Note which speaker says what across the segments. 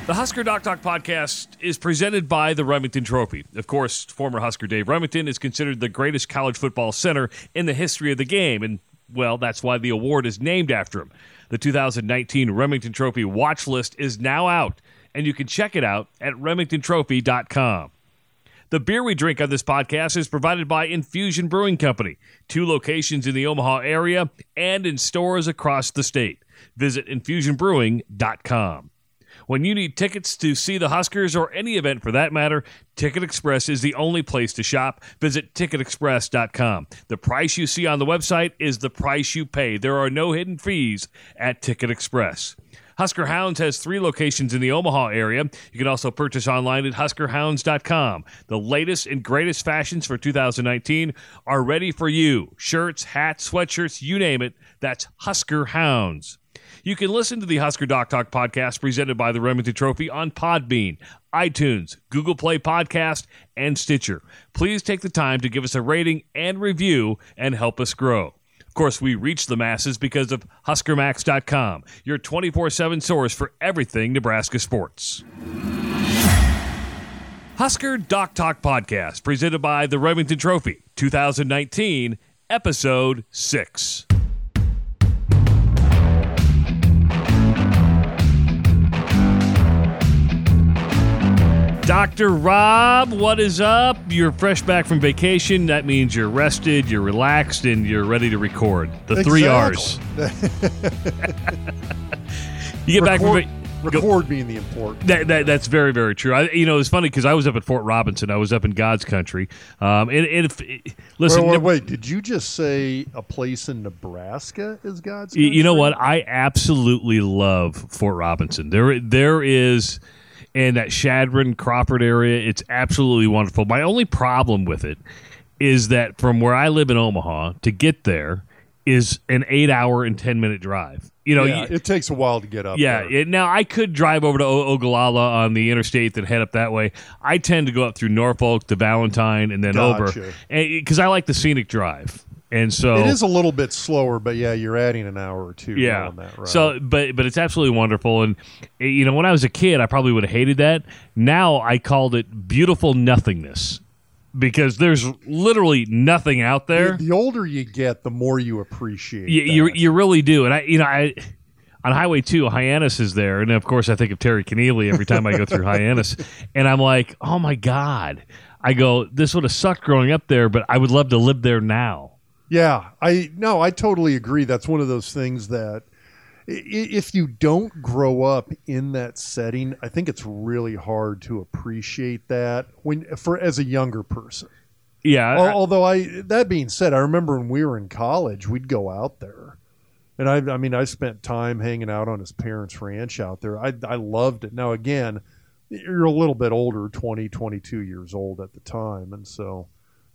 Speaker 1: The Husker Doc Talk podcast is presented by the Remington Trophy. Of course, former Husker Dave Remington is considered the greatest college football center in the history of the game, and, well, that's why the award is named after him. The 2019 Remington Trophy watch list is now out, and you can check it out at remingtontrophy.com. The beer we drink on this podcast is provided by Infusion Brewing Company, 2 locations in the Omaha area and in stores across the state. Visit infusionbrewing.com. When you need tickets to see the Huskers or any event for that matter, Ticket Express is the only place to shop. Visit ticketexpress.com. The price you see on the website is the price you pay. There are no hidden fees at Ticket Express. Husker Hounds has 3 locations in the Omaha area. You can also purchase online at huskerhounds.com. The latest and greatest fashions for 2019 are ready for you. Shirts, hats, sweatshirts, you name it. That's Husker Hounds. You can listen to the Husker Doc Talk podcast presented by the Remington Trophy on Podbean, iTunes, Google Play Podcast, and Stitcher. Please take the time to give us a rating and review and help us grow. Of course, we reach the masses because of HuskerMax.com, your 24/7 source for everything Nebraska sports. Husker Doc Talk podcast presented by the Remington Trophy, 2019, Episode 6. Dr. Rob, what is up? You're fresh back from vacation. That means you're rested, you're relaxed, and you're ready to record. The 3 R's. You get back from
Speaker 2: record being the important.
Speaker 1: That's very, very true. It's funny because I was up at Fort Robinson. I was up in God's country. Listen,
Speaker 2: wait. Did you just say a place in Nebraska is God's country?
Speaker 1: You know what? I absolutely love Fort Robinson. There is. In that Shadron, Crawford area, it's absolutely wonderful. My only problem with it is that from where I live in Omaha to get there is an 8-hour and 10-minute drive.
Speaker 2: It takes a while to get up there.
Speaker 1: Yeah. Now, I could drive over to Ogallala on the interstate that head up that way. I tend to go up through Norfolk to Valentine and then over because I like the scenic drive. And so
Speaker 2: it is a little bit slower, but yeah, you're adding an hour or 2 on that route.
Speaker 1: So, but it's absolutely wonderful. And when I was a kid, I probably would have hated that. Now I called it beautiful nothingness because there's literally nothing out there.
Speaker 2: The older you get, the more you appreciate.
Speaker 1: You really do. And I on Highway 2, Hyannis is there, and of course I think of Terry Keneally every time I go through Hyannis, and I'm like, oh my God! I go, this would have sucked growing up there, but I would love to live there now.
Speaker 2: Yeah, I totally agree. That's one of those things that if you don't grow up in that setting, I think it's really hard to appreciate that as a younger person.
Speaker 1: Yeah.
Speaker 2: Although that being said, I remember when we were in college, we'd go out there. And I spent time hanging out on his parents' ranch out there. I loved it. Now, again, you're a little bit older, 20, 22 years old at the time. And so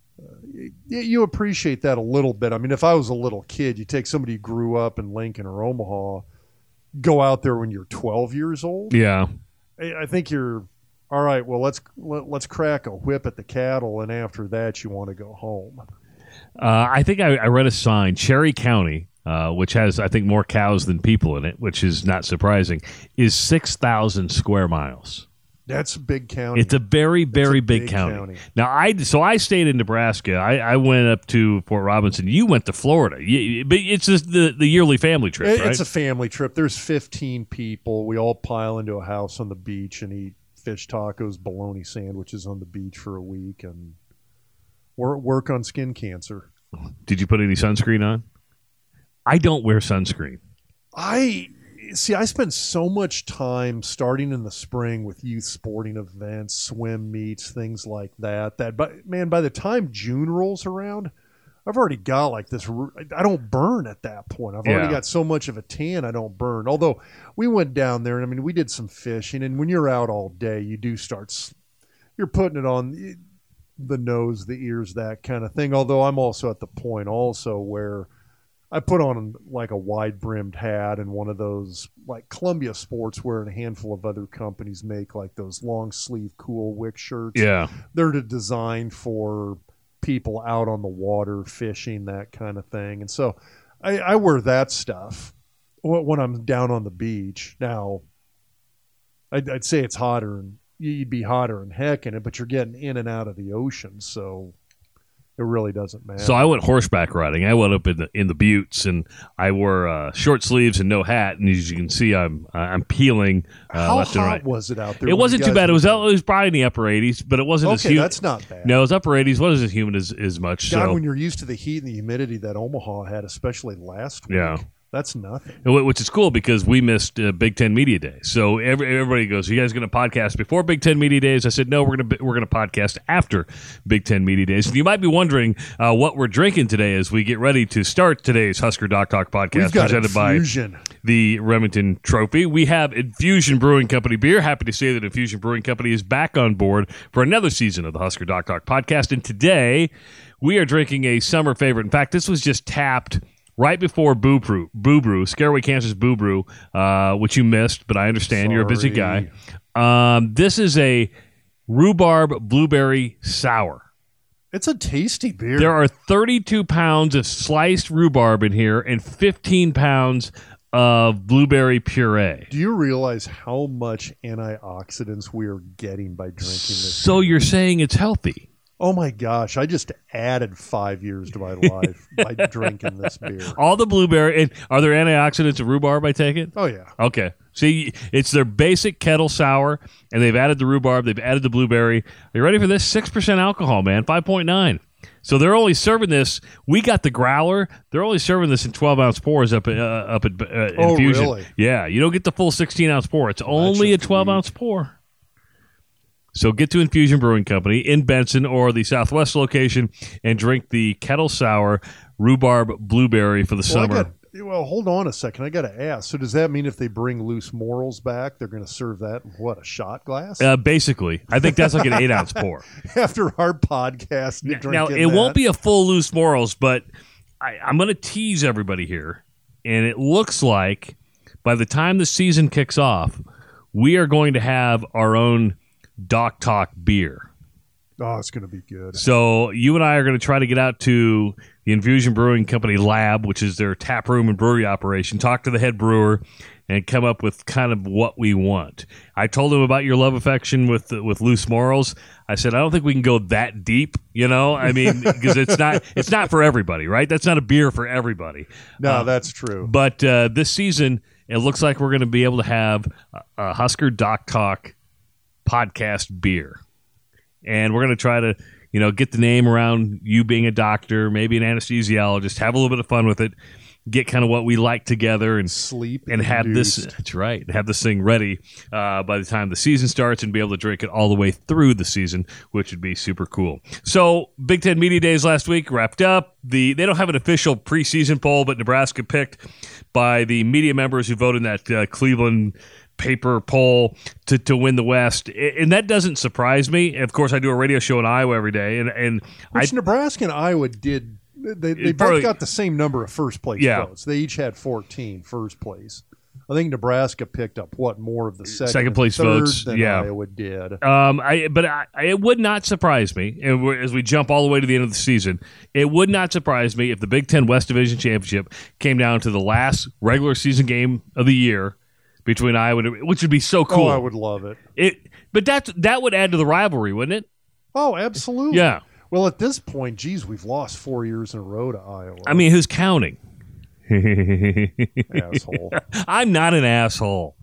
Speaker 2: you appreciate that a little bit. I mean, if I was a little kid, you take somebody who grew up in Lincoln or Omaha, go out there when you're 12 years old.
Speaker 1: Yeah.
Speaker 2: I think you're, all right, well, let's crack a whip at the cattle, and after that you want to go home.
Speaker 1: I think I read a sign, Cherry County, which has, I think, more cows than people in it, which is not surprising, is 6,000 square miles.
Speaker 2: That's a big county.
Speaker 1: It's a very, very big county. Now, I stayed in Nebraska. I went up to Fort Robinson. You went to Florida. But it's just the yearly family trip, right?
Speaker 2: It's a family trip. There's 15 people. We all pile into a house on the beach and eat fish tacos, bologna sandwiches on the beach for a week, and work on skin cancer.
Speaker 1: Did you put any sunscreen on? I don't wear sunscreen.
Speaker 2: I spend so much time starting in the spring with youth sporting events, swim meets, things like that. By the time June rolls around, I've already got like this. I don't burn at that point. I've already got so much of a tan, I don't burn. Although we went down there, and I mean, we did some fishing, and when you're out all day, you do you're putting it on the nose, the ears, that kind of thing. Although I'm also at the point also where I put on like a wide-brimmed hat and one of those like Columbia Sportswear and a handful of other companies make like those long-sleeve cool wick shirts.
Speaker 1: Yeah.
Speaker 2: They're designed for people out on the water, fishing, that kind of thing. And so I wear that stuff when I'm down on the beach. Now, I'd say it's hotter, and you'd be hotter than heck in it, but you're getting in and out of the ocean, so it really doesn't matter.
Speaker 1: So I went horseback riding. I went up in the buttes, and I wore short sleeves and no hat. And as you can see, I'm peeling
Speaker 2: How
Speaker 1: left and
Speaker 2: hot
Speaker 1: right.
Speaker 2: was it out there?
Speaker 1: It
Speaker 2: when
Speaker 1: wasn't
Speaker 2: you
Speaker 1: too
Speaker 2: guys
Speaker 1: bad. It
Speaker 2: were
Speaker 1: was
Speaker 2: doing
Speaker 1: it was probably in the upper 80s, but it wasn't as
Speaker 2: Okay,
Speaker 1: humid.
Speaker 2: that's not bad.
Speaker 1: No, it was upper 80s. Wasn't as humid as much.
Speaker 2: God,
Speaker 1: So
Speaker 2: when you're used to the heat and the humidity that Omaha had, especially last week,
Speaker 1: Yeah.
Speaker 2: that's nothing.
Speaker 1: which is cool because we missed Big Ten Media Day. So everybody goes, "Are you guys going to podcast before Big Ten Media Days?" I said, "No, we're going to podcast after Big Ten Media Days." And you might be wondering what we're drinking today as we get ready to start today's Husker Doc Talk podcast
Speaker 2: We've got
Speaker 1: presented
Speaker 2: Infusion.
Speaker 1: by the Remington Trophy. We have Infusion Brewing Company beer. Happy to say that Infusion Brewing Company is back on board for another season of the Husker Doc Talk podcast. And today we are drinking a summer favorite. In fact, this was just tapped right before Boo Brew, Scaraway Kansas Boo Brew, which you missed, but I understand you're a busy guy. This is a rhubarb blueberry sour.
Speaker 2: It's a tasty beer.
Speaker 1: There are 32 pounds of sliced rhubarb in here and 15 pounds of blueberry puree.
Speaker 2: Do you realize how much antioxidants we are getting by drinking this?
Speaker 1: So
Speaker 2: beer?
Speaker 1: you're saying it's healthy?
Speaker 2: Oh my gosh, I just added 5 years to my life by drinking this beer.
Speaker 1: All the blueberry. And are there antioxidants of rhubarb, I take it?
Speaker 2: Oh yeah.
Speaker 1: Okay. See, it's their basic kettle sour, and they've added the rhubarb, they've added the blueberry. Are you ready for this? 6% alcohol, man, 5.9. So they're only serving this. We got the growler. They're only serving this in 12-ounce pours up at
Speaker 2: Oh,
Speaker 1: Infusion.
Speaker 2: really?
Speaker 1: Yeah, you don't get the full 16-ounce pour. It's only a
Speaker 2: just
Speaker 1: 12-ounce pour. So get to Infusion Brewing Company in Benson or the Southwest location and drink the Kettle Sour Rhubarb Blueberry for the summer.
Speaker 2: Well, hold on a second. I got to ask. So does that mean if they bring loose morals back, they're going to serve that in what, a shot glass?
Speaker 1: Basically. I think that's like an 8-ounce pour.
Speaker 2: After our podcast,
Speaker 1: Now, it won't be a full loose morals, but I'm going to tease everybody here. And it looks like by the time the season kicks off, we are going to have our own Doc Talk beer.
Speaker 2: Oh, it's going to be good.
Speaker 1: So you and I are going to try to get out to the Infusion Brewing Company lab, which is their tap room and brewery operation, talk to the head brewer, and come up with kind of what we want. I told him about your love affection with loose morals. I said, I don't think we can go that deep, you know? I mean, because it's not for everybody, right? That's not a beer for everybody.
Speaker 2: No, that's true.
Speaker 1: But this season, it looks like we're going to be able to have a Husker Doc Talk podcast beer. And we're going to try to, get the name around you being a doctor, maybe an anesthesiologist, have a little bit of fun with it, get kind of what we like together and
Speaker 2: sleep
Speaker 1: and have this. That's right. Have this thing ready by the time the season starts and be able to drink it all the way through the season, which would be super cool. So Big Ten Media Days last week wrapped up. They don't have an official preseason poll, but Nebraska picked by the media members who voted in that Cleveland paper poll to win the West, and that doesn't surprise me. Of course, I do a radio show in Iowa every day, and
Speaker 2: Nebraska and Iowa did. They both got the same number of first place votes. They each had 14 first place. I think Nebraska picked up more of the second
Speaker 1: place votes
Speaker 2: than Iowa did.
Speaker 1: It would not surprise me, and as we jump all the way to the end of the season, it would not surprise me if the Big Ten West Division Championship came down to the last regular season game of the year between Iowa, which would be so cool.
Speaker 2: Oh, I would love
Speaker 1: it. But that would add to the rivalry, wouldn't it?
Speaker 2: Oh, absolutely.
Speaker 1: Yeah.
Speaker 2: Well, at this point, geez, we've lost 4 years in a row to Iowa.
Speaker 1: I mean, who's counting?
Speaker 2: Asshole.
Speaker 1: I'm not an asshole.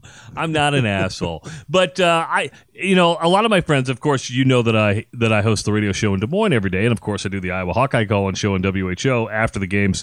Speaker 1: But a lot of my friends, of course, that I host the radio show in Des Moines every day, and of course I do the Iowa Hawkeye Call and show in WHO after the games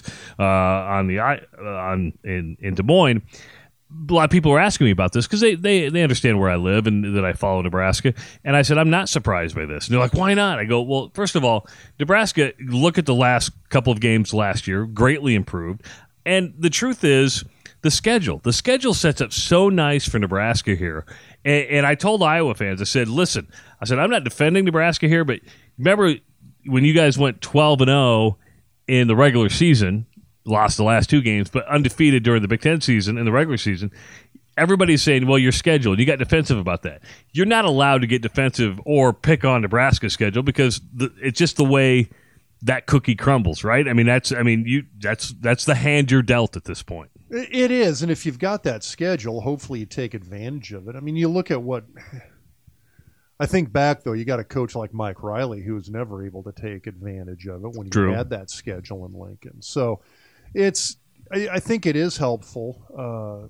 Speaker 1: in Des Moines. A lot of people are asking me about this because they understand where I live and that I follow Nebraska. And I said, I'm not surprised by this. And they're like, why not? I go, well, first of all, Nebraska, look at the last couple of games last year, greatly improved. And the truth is, the schedule sets up so nice for Nebraska here. And I told Iowa fans, I said, listen, I'm not defending Nebraska here, but remember when you guys went 12-0 in the regular season, lost the last two games, but undefeated during the Big Ten season and the regular season. Everybody's saying, well, you're scheduled. You got defensive about that. You're not allowed to get defensive or pick on Nebraska's schedule because it's just the way that cookie crumbles, right? I mean, that's the hand you're dealt at this point.
Speaker 2: It is, and if you've got that schedule, hopefully you take advantage of it. I mean, you look at what I think back, though, you got a coach like Mike Riley who was never able to take advantage of it when you had that schedule in Lincoln. So I think it is helpful.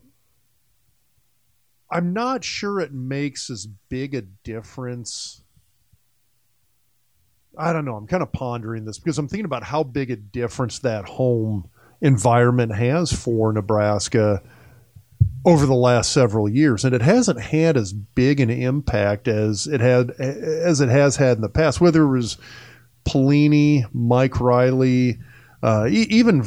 Speaker 2: I'm not sure it makes as big a difference. I don't know. I'm kind of pondering this because I'm thinking about how big a difference that home environment has for Nebraska over the last several years, and it hasn't had as big an impact as it has had in the past. Whether it was Pelini, Mike Riley, even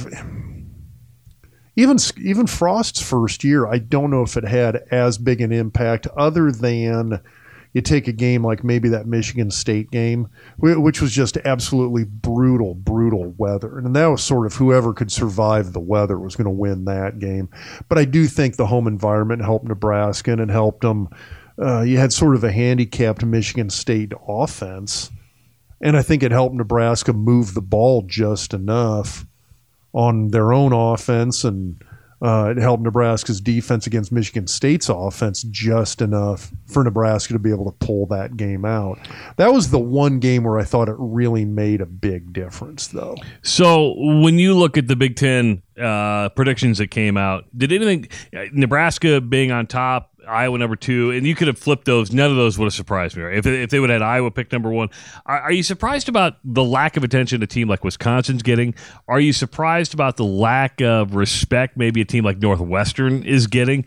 Speaker 2: Frost's first year, I don't know if it had as big an impact other than you take a game like maybe that Michigan State game, which was just absolutely brutal weather. And that was sort of whoever could survive the weather was going to win that game. But I do think the home environment helped Nebraska and helped them. You had sort of a handicapped Michigan State offense, and I think it helped Nebraska move the ball just enough on their own offense, and it helped Nebraska's defense against Michigan State's offense just enough for Nebraska to be able to pull that game out. That was the one game where I thought it really made a big difference, though.
Speaker 1: So when you look at the Big Ten predictions that came out, did anything, Nebraska being on top, Iowa number 2, and you could have flipped those. None of those would have surprised me. Right? If they would have had Iowa pick number 1, are you surprised about the lack of attention a team like Wisconsin's getting? Are you surprised about the lack of respect maybe a team like Northwestern is getting?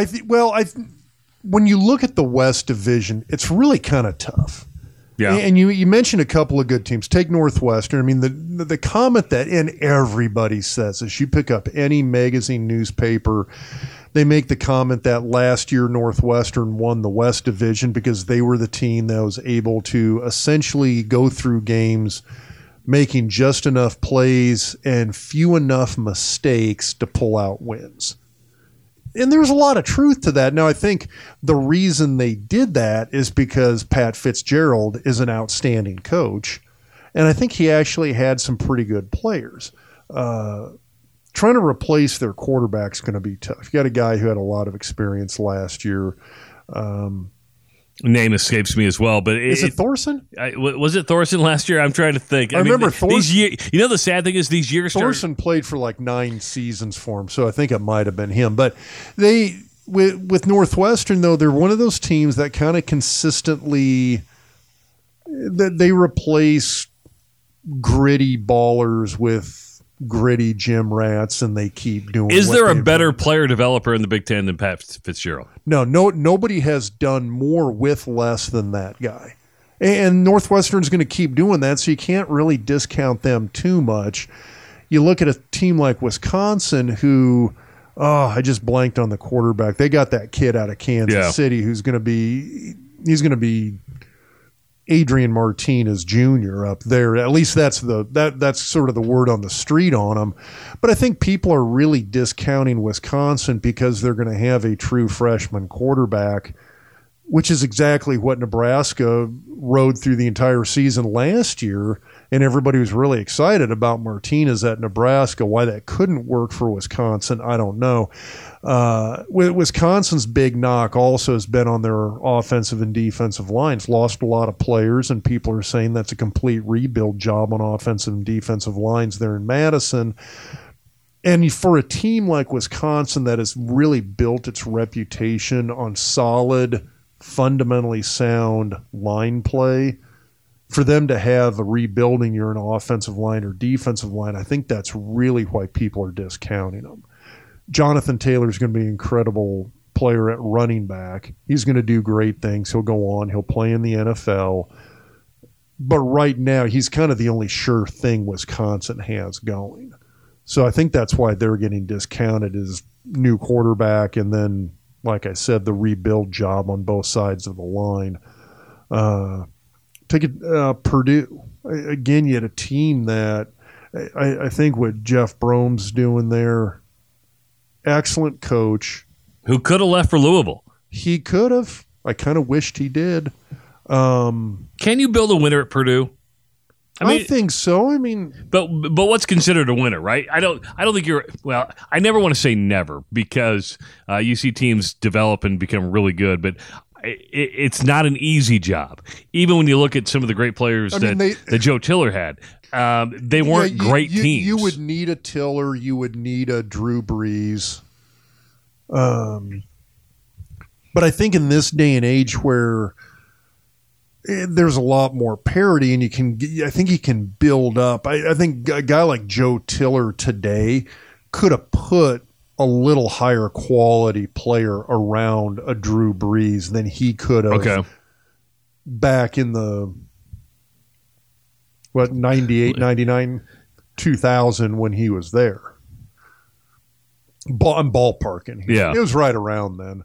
Speaker 2: When you look at the West Division, it's really kind of tough.
Speaker 1: Yeah,
Speaker 2: and you mentioned a couple of good teams. Take Northwestern. I mean, the comment that and everybody says is you pick up any magazine, newspaper, they make the comment that last year Northwestern won the West Division because they were the team that was able to essentially go through games making just enough plays and few enough mistakes to pull out wins. And there's a lot of truth to that. Now, I think the reason they did that is because Pat Fitzgerald is an outstanding coach, and I think he actually had some pretty good players. Trying to replace their quarterback is going to be tough. You got a guy who had a lot of experience last year.
Speaker 1: Name escapes me as well, but
Speaker 2: is it Thorson?
Speaker 1: Was it Thorson last year? I'm trying to think.
Speaker 2: I remember Thorson.
Speaker 1: The sad thing is these years.
Speaker 2: Thorson played for like 9 seasons for him, so I think it might have been him. But with Northwestern, though, they're one of those teams that kind of consistently they replace gritty ballers with gritty gym rats, and they keep doing.
Speaker 1: Is there a better player developer in the Big Ten than Pat Fitzgerald?
Speaker 2: No, nobody has done more with less than that guy. And Northwestern's going to keep doing that, so you can't really discount them too much. You look at a team like Wisconsin, who, I just blanked on the quarterback. They got that kid out of Kansas City who's going to be Adrian Martinez Jr. up there. At least that's sort of the word on the street on him. But I think people are really discounting Wisconsin because they're going to have a true freshman quarterback, which is exactly what Nebraska rode through the entire season last year. And everybody was really excited about Martinez at Nebraska. Why that couldn't work for Wisconsin, I don't know. Wisconsin's big knock also has been on their offensive and defensive lines. Lost a lot of players, and people are saying that's a complete rebuild job on offensive and defensive lines there in Madison. And for a team like Wisconsin that has really built its reputation on solid, fundamentally sound line play, for them to have a rebuilding year in offensive line or defensive line, I think that's really why people are discounting them. Jonathan Taylor is going to be an incredible player at running back. He's going to do great things. He'll go on. He'll play in the NFL. But right now, he's kind of the only sure thing Wisconsin has going. So I think that's why they're getting discounted as new quarterback and then, like I said, the rebuild job on both sides of the line. Take it, Purdue. Again, you had a team that I think what Jeff Brohm's doing there, excellent coach.
Speaker 1: Who could have left for Louisville.
Speaker 2: He could have. I kind of wished he did.
Speaker 1: Can you build a winner at Purdue?
Speaker 2: I think so. I mean,
Speaker 1: but what's considered a winner, right? I don't think you're. Well, I never want to say never because you see teams develop and become really good, but it's not an easy job. Even when you look at some of the great players that Joe Tiller had, they weren't great teams.
Speaker 2: You would need a Tiller. You would need a Drew Brees. But I think in this day and age where there's a lot more parity, and I think you can build up. I think a guy like Joe Tiller today could have put a little higher quality player around a Drew Brees than he could have back in the 98, 99, 2000 when he was there. I'm ballparking.
Speaker 1: Yeah.
Speaker 2: It was right around then.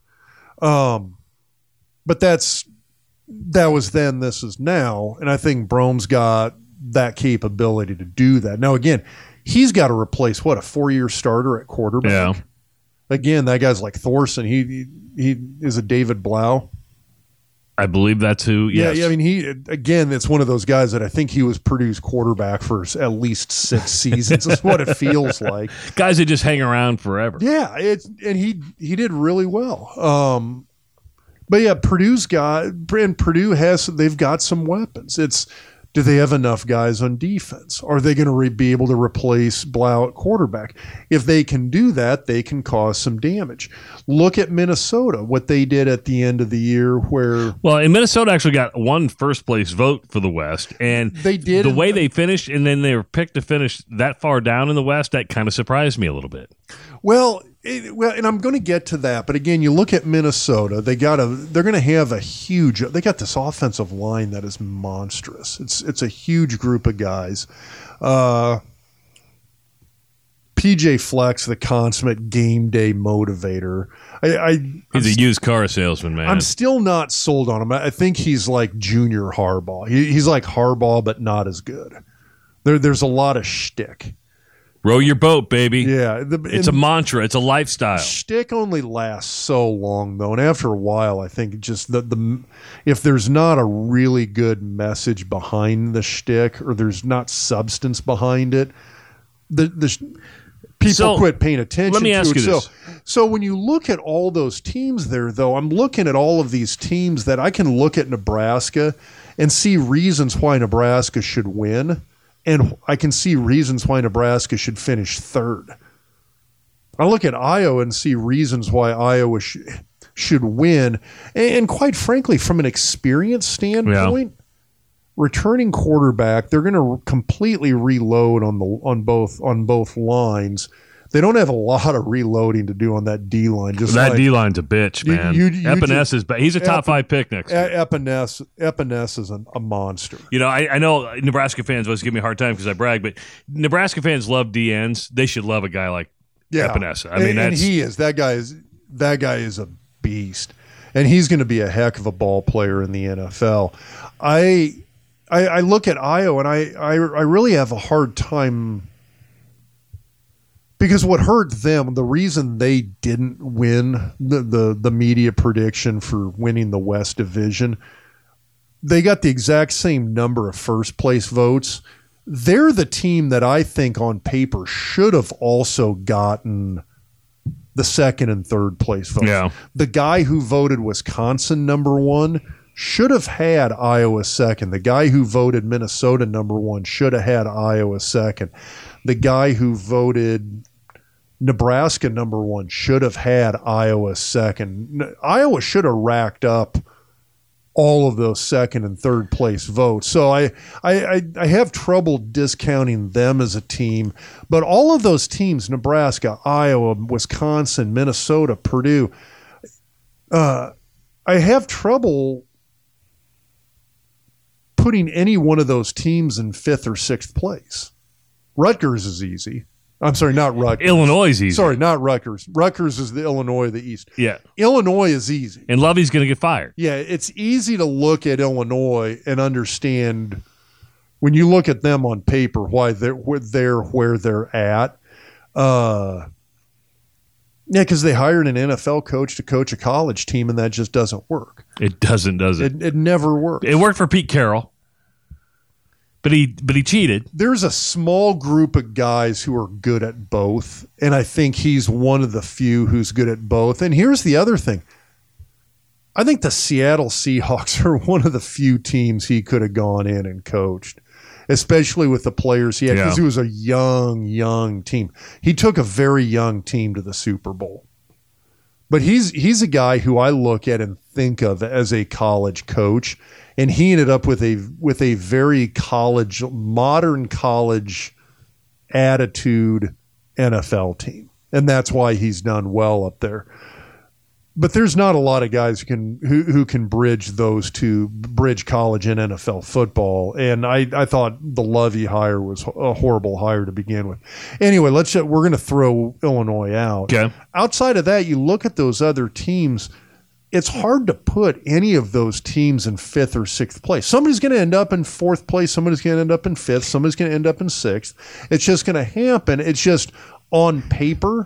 Speaker 2: But that was then, this is now, and I think Brohm's got that capability to do that. Now, again, he's got to replace, a 4-year starter at quarterback?
Speaker 1: Yeah.
Speaker 2: Again, that guy's like Thorson. He is a David Blau.
Speaker 1: I believe that's who, yes.
Speaker 2: Yeah, I mean, it's one of those guys that I think he was Purdue's quarterback for at least 6 seasons. That's what it feels like.
Speaker 1: Guys that just hang around forever.
Speaker 2: Yeah, and he did really well. But yeah, Purdue they've got some weapons. Do they have enough guys on defense? Are they going to be able to replace Blau at quarterback? If they can do that, they can cause some damage. Look at Minnesota, what they did at the end of the year
Speaker 1: and Minnesota actually got one first-place vote for the West, and
Speaker 2: they did.
Speaker 1: The way they finished, and then they were picked to finish that far down in the West, that kind of surprised me a little bit.
Speaker 2: And I'm going to get to that, but again, you look at Minnesota. They're going to have they got this offensive line that is monstrous. It's a huge group of guys. PJ Fleck's the consummate game day motivator.
Speaker 1: He's a used car salesman, man.
Speaker 2: I'm still not sold on him. I think he's like Junior Harbaugh. He's like Harbaugh, but not as good. There's a lot of shtick.
Speaker 1: Row your boat, baby.
Speaker 2: Yeah.
Speaker 1: It's a mantra. It's a lifestyle.
Speaker 2: Shtick only lasts so long, though. And after a while, I think just if there's not a really good message behind the shtick or there's not substance behind it, people quit paying attention to it.
Speaker 1: Let me ask you this.
Speaker 2: So when you look at all those teams there, though, I'm looking at all of these teams that I can look at Nebraska and see reasons why Nebraska should win. And I can see reasons why Nebraska should finish third. I look at Iowa and see reasons why Iowa should win. And quite frankly, from an experience standpoint, returning quarterback, they're going to completely reload on both lines. They don't have a lot of reloading to do on that D line.
Speaker 1: That D line's a bitch, man. Epinesa he's a top 5 pick next year.
Speaker 2: Epinesa is a monster.
Speaker 1: I know Nebraska fans always give me a hard time because I brag, but Nebraska fans love DNs. They should love a guy like Epinesa.
Speaker 2: And he is. That guy is a beast, and he's going to be a heck of a ball player in the NFL. I look at Iowa and I really have a hard time. Because what hurt them, the reason they didn't win the media prediction for winning the West Division, they got the exact same number of first place votes. They're the team that I think on paper should have also gotten the second and third place votes.
Speaker 1: Yeah.
Speaker 2: The guy who voted Wisconsin number 1 should have had Iowa second. The guy who voted Minnesota number 1 should have had Iowa second. The guy who voted Nebraska number 1 should have had Iowa second. Iowa should have racked up all of those second and third place votes. So I have trouble discounting them as a team. But all of those teams, Nebraska, Iowa, Wisconsin, Minnesota, Purdue, I have trouble putting any one of those teams in 5th or 6th place. Rutgers is easy. I'm sorry, not Rutgers.
Speaker 1: Illinois is easy.
Speaker 2: Sorry, not Rutgers. Rutgers is the Illinois of the East.
Speaker 1: Yeah.
Speaker 2: Illinois is easy.
Speaker 1: And Lovey's going to get fired.
Speaker 2: Yeah, it's easy to look at Illinois and understand when you look at them on paper why they're where they're at. Yeah, because they hired an NFL coach to coach a college team, and that just doesn't work.
Speaker 1: It doesn't, does it?
Speaker 2: It never works.
Speaker 1: It worked for Pete Carroll. But he cheated.
Speaker 2: There's a small group of guys who are good at both, and I think he's one of the few who's good at both. And here's the other thing. I think the Seattle Seahawks are one of the few teams he could have gone in and coached, especially with the players he had, because he was a young team. He took a very young team to the Super Bowl. But he's a guy who I look at and think of as a college coach, and he ended up with a very modern college attitude NFL team, and that's why he's done well up there. But there's not a lot of guys who can bridge those two, bridge college and NFL football. And I thought the Lovie hire was a horrible hire to begin with. Anyway, we're going to throw Illinois out.
Speaker 1: Okay.
Speaker 2: Outside of that, you look at those other teams. It's hard to put any of those teams in 5th or 6th place. Somebody's going to end up in 4th place. Somebody's going to end up in 5th. Somebody's going to end up in 6th. It's just going to happen. It's just on paper.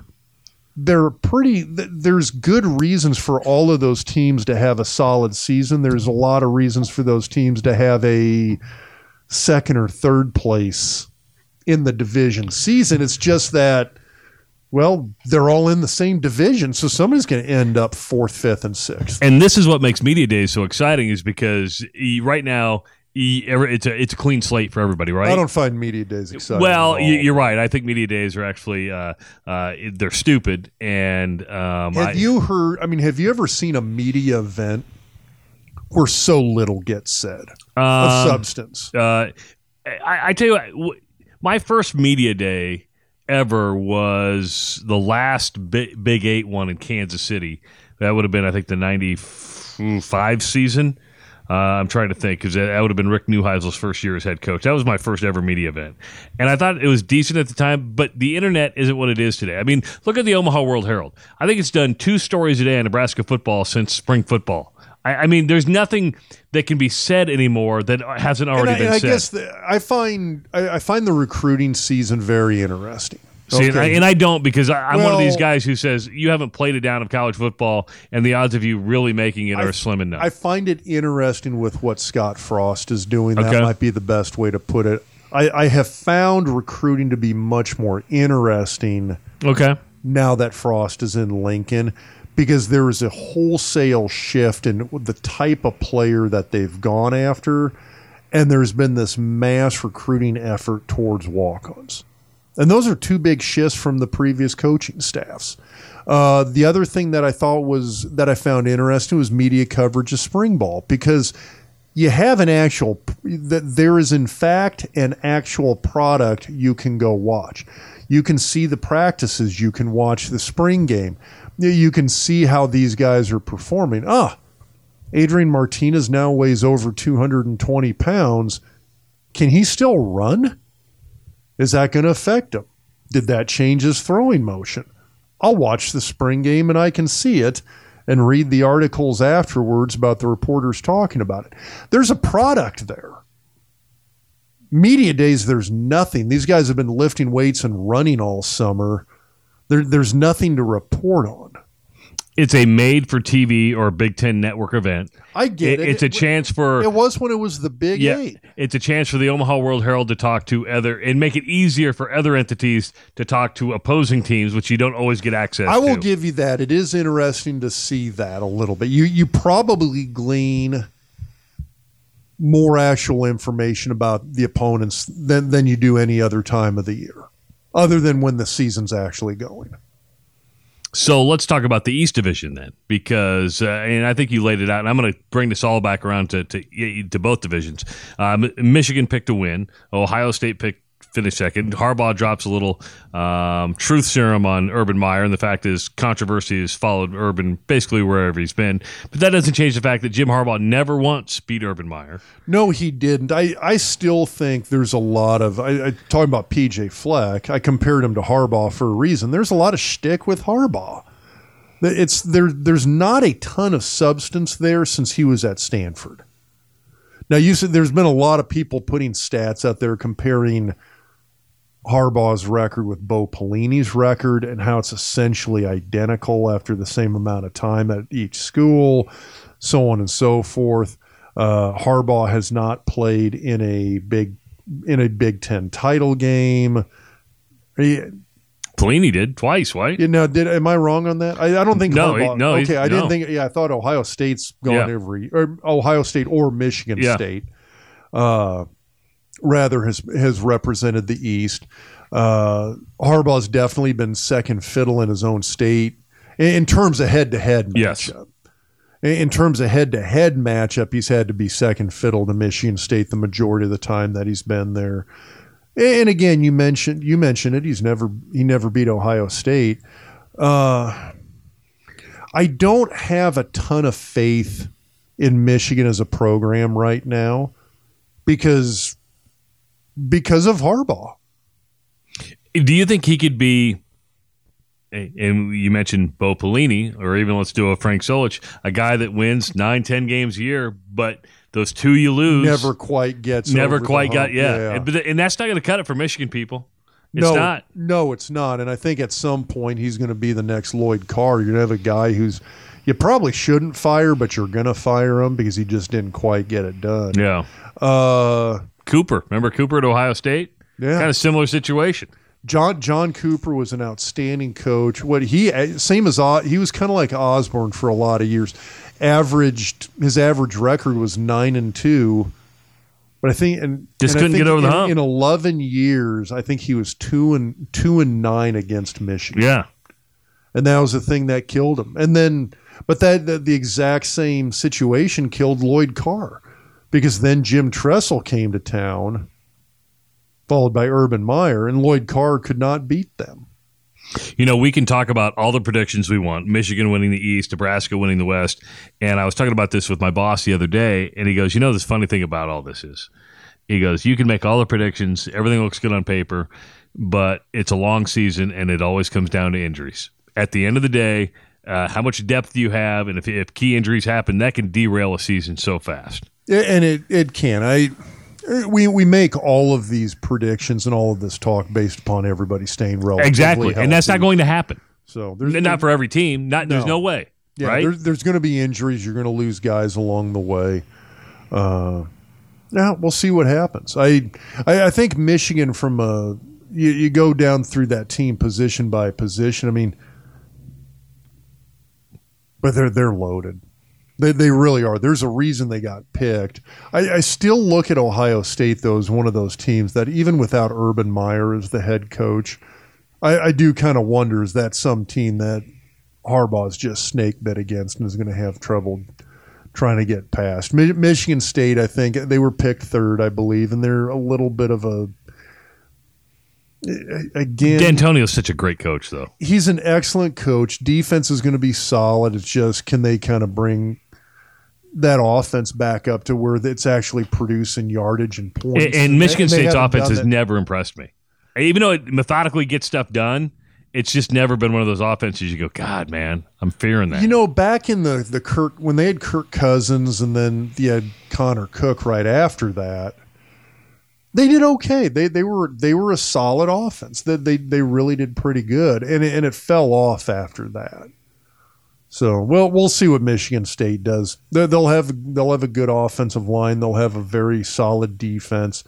Speaker 2: There's good reasons for all of those teams to have a solid season. There's a lot of reasons for those teams to have a 2nd or 3rd place in the division season. It's just that, well, they're all in the same division, so somebody's going to end up 4th, 5th, and 6th.
Speaker 1: And this is what makes Media Days so exciting, is because right now it's a clean slate for everybody, right?
Speaker 2: I don't find Media Days exciting.
Speaker 1: Well, you're right. I think Media Days are actually they're stupid. And
Speaker 2: have you ever seen a media event where so little gets said of substance?
Speaker 1: I tell you what, my first Media Day ever was the last Big 8 one in Kansas City. That would have been, I think, the 95 season. I'm trying to think, because that would have been Rick Neuheisel's first year as head coach. That was my first ever media event. And I thought it was decent at the time, but the internet isn't what it is today. I mean, look at the Omaha World Herald. I think it's done 2 stories a day on Nebraska football since spring football. I mean, there's nothing that can be said anymore that hasn't already been said.
Speaker 2: I find the recruiting season very interesting.
Speaker 1: See, okay. and I don't, because I'm one of these guys who says you haven't played a down of college football, and the odds of you really making it are slim enough.
Speaker 2: I find it interesting with what Scott Frost is doing. That might be the best way to put it. I have found recruiting to be much more interesting now that Frost is in Lincoln, because there is a wholesale shift in the type of player that they've gone after, and there's been this mass recruiting effort towards walk-ons. And those are 2 big shifts from the previous coaching staffs. The other thing that I found interesting was media coverage of spring ball, because you have there is in fact an actual product you can go watch. You can see the practices. You can watch the spring game. You can see how these guys are performing. Adrian Martinez now weighs over 220 pounds. Can he still run? Is that going to affect him? Did that change his throwing motion? I'll watch the spring game and I can see it and read the articles afterwards about the reporters talking about it. There's a product there. Media Days, there's nothing. These guys have been lifting weights and running all summer. There's nothing to report on.
Speaker 1: It's a made-for-TV or Big Ten Network event.
Speaker 2: I get it.
Speaker 1: It's a chance for...
Speaker 2: It was when it was the Big 8.
Speaker 1: It's a chance for the Omaha World Herald to talk to and make it easier for other entities to talk to opposing teams, which you don't always get access to.
Speaker 2: I will give you that. It is interesting to see that a little bit. You probably glean more actual information about the opponents than you do any other time of the year, other than when the season's actually going.
Speaker 1: So let's talk about the East Division then, because and I think you laid it out, and I'm going to bring this all back around to both divisions. Michigan picked a win. Ohio State finished second. Harbaugh drops a little truth serum on Urban Meyer, and the fact is controversy has followed Urban basically wherever he's been. But that doesn't change the fact that Jim Harbaugh never once beat Urban Meyer.
Speaker 2: No, he didn't. I still think there's a lot of talking about PJ Fleck. I compared him to Harbaugh for a reason. There's a lot of shtick with Harbaugh. There's not a ton of substance there since he was at Stanford. Now, you said there's been a lot of people putting stats out there comparing Harbaugh's record with Bo Pelini's record and how it's essentially identical after the same amount of time at each school, so on and so forth. Harbaugh has not played in a Big in a Big Ten title game.
Speaker 1: Pelini did twice, right?
Speaker 2: Am I wrong on that? I don't think Harbaugh.
Speaker 1: No.
Speaker 2: Okay, I didn't think. Yeah, I thought Ohio State's gone or Ohio State or Michigan State. Rather has represented the East. Harbaugh's definitely been second fiddle in his own state in terms of head-to-head matchup.
Speaker 1: Yes.
Speaker 2: In terms of head-to-head matchup, he's had to be second fiddle to Michigan State the majority of the time that he's been there. And again, you mentioned it. He never beat Ohio State. I don't have a ton of faith in Michigan as a program right now because of Harbaugh.
Speaker 1: Do you think he could be? And you mentioned Bo Pelini, or even let's do a Frank Solich, a guy that wins 9-10 games a year, but those two you lose
Speaker 2: never quite gets
Speaker 1: never
Speaker 2: over
Speaker 1: quite
Speaker 2: the
Speaker 1: got
Speaker 2: hump.
Speaker 1: yeah. And that's not going to cut it for Michigan people. It's not.
Speaker 2: No, it's not. And I think at some point he's going to be the next Lloyd Carr. You're going to have a guy who's you probably shouldn't fire, but you're going to fire him because he just didn't quite get it done.
Speaker 1: Yeah. Cooper, remember Cooper at Ohio State?
Speaker 2: Yeah,
Speaker 1: kind of similar situation.
Speaker 2: John Cooper was an outstanding coach. He was kind of like Osborne for a lot of years. His average record was 9-2, but I think
Speaker 1: couldn't get over the hump.
Speaker 2: In 11 years, I think he was 2-9 against Michigan.
Speaker 1: Yeah,
Speaker 2: and that was the thing that killed him. And then, but the exact same situation killed Lloyd Carr because then Jim Tressel came to town, followed by Urban Meyer, and Lloyd Carr could not beat them.
Speaker 1: We can talk about all the predictions we want. Michigan winning the East, Nebraska winning the West. And I was talking about this with my boss the other day, and he goes, this funny thing about all this is, he goes, you can make all the predictions, everything looks good on paper, but it's a long season, and it always comes down to injuries. At the end of the day, how much depth do you have, and if key injuries happen, that can derail a season so fast.
Speaker 2: And it can. We make all of these predictions and all of this talk based upon everybody staying relatively
Speaker 1: exactly,
Speaker 2: healthy.
Speaker 1: And that's not going to happen.
Speaker 2: So
Speaker 1: not for every team. There's no way.
Speaker 2: Yeah,
Speaker 1: right?
Speaker 2: There's going to be injuries. You're going to lose guys along the way. Now we'll see what happens. I think Michigan from you go down through that team position by position. I mean, but they're loaded. They really are. There's a reason they got picked. I still look at Ohio State, though, as one of those teams that even without Urban Meyer as the head coach, I do kind of wonder, is that some team that Harbaugh's just snake bit against and is going to have trouble trying to get past. Michigan State, I think, they were picked third, I believe, and they're a little bit of a again.
Speaker 1: D'Antonio's such a great coach, though.
Speaker 2: He's an excellent coach. Defense is going to be solid. It's just, can they kind of bring that offense back up to where it's actually producing yardage and points?
Speaker 1: And Michigan State's offense has never impressed me. Even though it methodically gets stuff done, it's just never been one of those offenses you go, God, man, I'm fearing that. Back in
Speaker 2: the Kirk, when they had Kirk Cousins and then you had Connor Cook right after that, they did okay. They were a solid offense. They really did pretty good, and it fell off after that. So, we'll see what Michigan State does. They'll have a good offensive line. They'll have a very solid defense.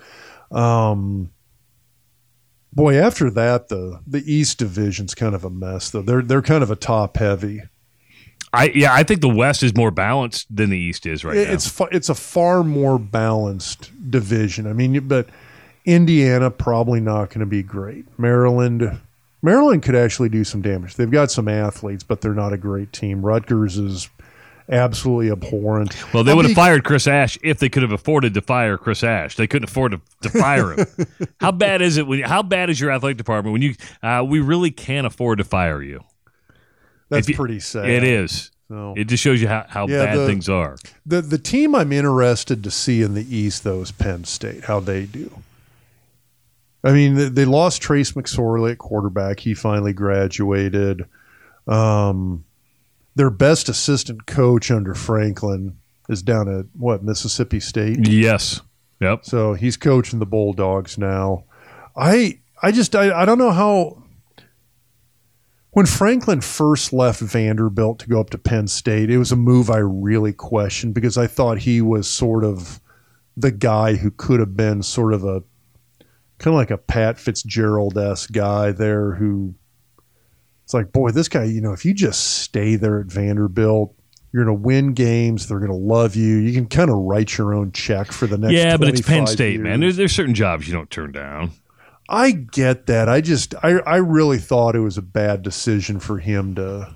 Speaker 2: Boy, after that, the East Division's kind of a mess, though. They're kind of a top heavy.
Speaker 1: I think the West is more balanced than the East is right now.
Speaker 2: It's a far more balanced division. I mean, but Indiana probably not going to be great. Maryland could actually do some damage. They've got some athletes, but they're not a great team. Rutgers is absolutely abhorrent.
Speaker 1: Well, they would have fired Chris Ash if they could have afforded to fire Chris Ash. They couldn't afford to fire him. How bad is it? How bad is your athletic department when we really can't afford to fire you?
Speaker 2: That's pretty sad.
Speaker 1: It is. So, it just shows you how bad things are.
Speaker 2: The team I'm interested to see in the East, though, is Penn State, how they do. I mean, they lost Trace McSorley at quarterback. He finally graduated. Their best assistant coach under Franklin is down at, Mississippi State?
Speaker 1: Yes. Yep.
Speaker 2: So he's coaching the Bulldogs now. I don't know how – when Franklin first left Vanderbilt to go up to Penn State, it was a move I really questioned because I thought he was sort of the guy who could have been sort of a kind of like a Pat Fitzgerald-esque guy there who it's like, boy, this guy, if you just stay there at Vanderbilt, you're going to win games. They're going to love you. You can kind of write your own check for the next 25
Speaker 1: but it's Penn State,
Speaker 2: years.
Speaker 1: man. There's certain jobs you don't turn down.
Speaker 2: I get that. I really thought it was a bad decision for him to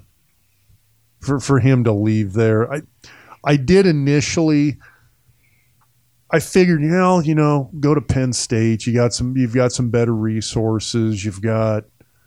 Speaker 2: leave there. I did initially. I figured, go to Penn State. You've got some better resources. You've got,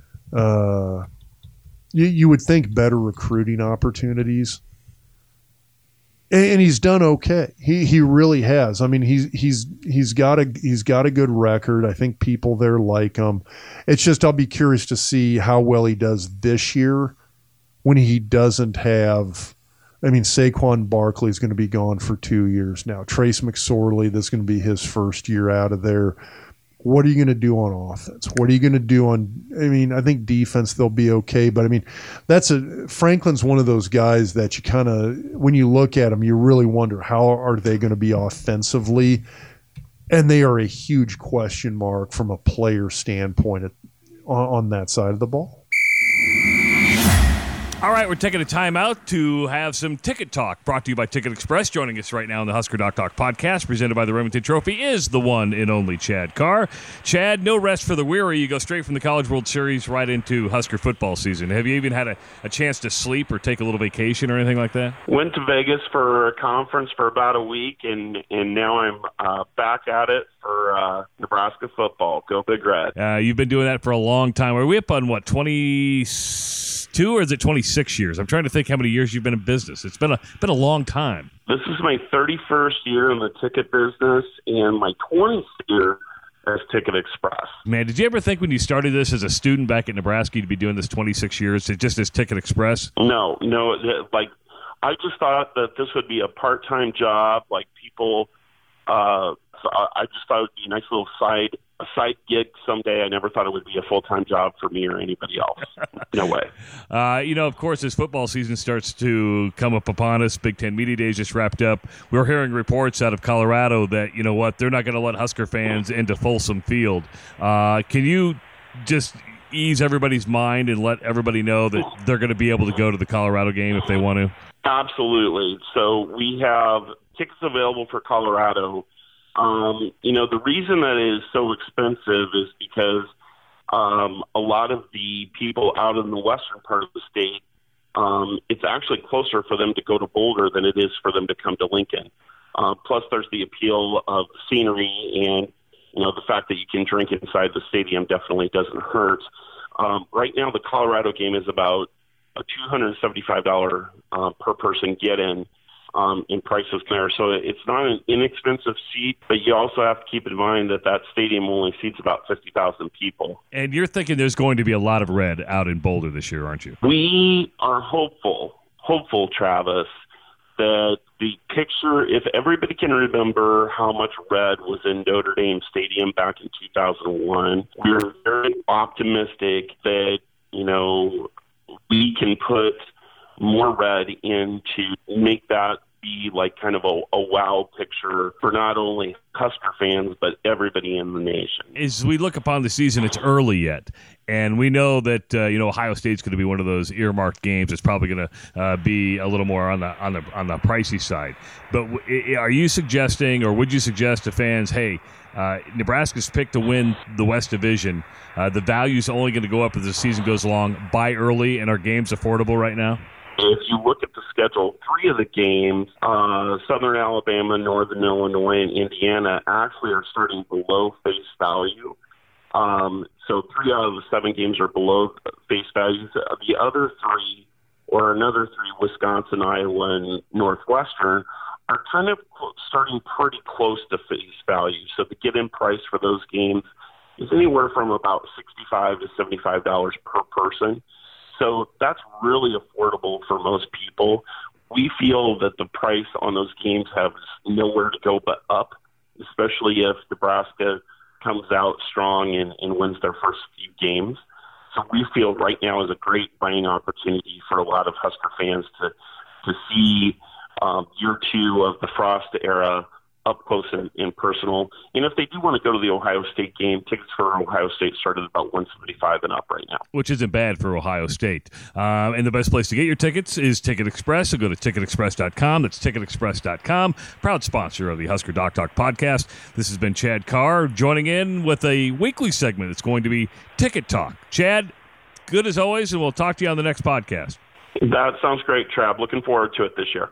Speaker 2: you would think better recruiting opportunities. And he's done okay. He really has. I mean, he's got a good record. I think people there like him. It's just I'll be curious to see how well he does this year when he doesn't have. I mean, Saquon Barkley is going to be gone for 2 years now. Trace McSorley, this is going to be his first year out of there. What are you going to do on offense? What are you going to do on – I mean, I think defense they'll be okay. But, I mean, Franklin's one of those guys that you kind of – when you look at him, you really wonder how are they going to be offensively. And they are a huge question mark from a player standpoint on that side of the ball.
Speaker 1: All right, we're taking a timeout to have some ticket talk brought to you by Ticket Express. Joining us right now on the Husker Doc Talk podcast, presented by the Remington Trophy, is the one and only Chad Carr. Chad, no rest for the weary. You go straight from the College World Series right into Husker football season. Have you even had a chance to sleep or take a little vacation or anything like that?
Speaker 3: Went to Vegas for a conference for about a week, and now I'm back at it for Nebraska football. Go Big Red.
Speaker 1: You've been doing that for a long time. Are we up on, 22 or is it 26 years? I'm trying to think how many years you've been in business. It's been a long time.
Speaker 3: This is my 31st year in the ticket business and my 20th year as Ticket Express.
Speaker 1: Man, did you ever think when you started this as a student back at Nebraska you'd be doing this 26 years just as Ticket Express?
Speaker 3: No. Like, I just thought that this would be a part-time job. Like people, so I just thought it would be a nice little side gig someday. I never thought it would be a full-time job for me or anybody else. No way.
Speaker 1: Of course, as football season starts to come up upon us, Big Ten Media Days just wrapped up. We're hearing reports out of Colorado that, they're not going to let Husker fans into Folsom Field. Can you just ease everybody's mind and let everybody know that they're going to be able to go to the Colorado game if they want to?
Speaker 3: Absolutely. So we have tickets available for Colorado. The reason that it is so expensive is because a lot of the people out in the western part of the state, it's actually closer for them to go to Boulder than it is for them to come to Lincoln. Plus, there's the appeal of the scenery and, the fact that you can drink inside the stadium definitely doesn't hurt. Right now, the Colorado game is about a $275 per person get-in. In prices there. So it's not an inexpensive seat, but you also have to keep in mind that stadium only seats about 50,000 people.
Speaker 1: And you're thinking there's going to be a lot of red out in Boulder this year, aren't you?
Speaker 3: We are hopeful, Travis, that the picture, if everybody can remember how much red was in Notre Dame Stadium back in 2001, we're very optimistic that, we can put more red in to make that be like kind of a wow picture for not only Husker fans, but everybody in the nation. As
Speaker 1: we look upon the season, it's early yet. And we know that Ohio State's going to be one of those earmarked games. It's probably going to be a little more on the pricey side. But are you suggesting, or would you suggest to fans, hey, Nebraska's picked to win the West Division. The value's only going to go up as the season goes along. Buy early, and our game's affordable right now?
Speaker 3: If you look at the schedule, 3 of the games, Southern Alabama, Northern Illinois, and Indiana, actually are starting below face value. So 3 out of the 7 games are below face value. The other 3, or another 3, Wisconsin, Iowa, and Northwestern, are kind of starting pretty close to face value. So the get-in price for those games is anywhere from about $65 to $75 per person. So that's really affordable for most people. We feel that the price on those games has nowhere to go but up, especially if Nebraska comes out strong and wins their first few games. So we feel right now is a great buying opportunity for a lot of Husker fans to see year 2 of the Frost era up close and personal. And if they do want to go to the Ohio State game, tickets for Ohio State start at about $175 and up right now.
Speaker 1: Which isn't bad for Ohio State. And the best place to get your tickets is Ticket Express. So go to ticketexpress.com. That's ticketexpress.com. Proud sponsor of the Husker Doc Talk podcast. This has been Chad Carr joining in with a weekly segment. It's going to be Ticket Talk. Chad, good as always, and we'll talk to you on the next podcast.
Speaker 3: That sounds great, Trav. Looking forward to it this year.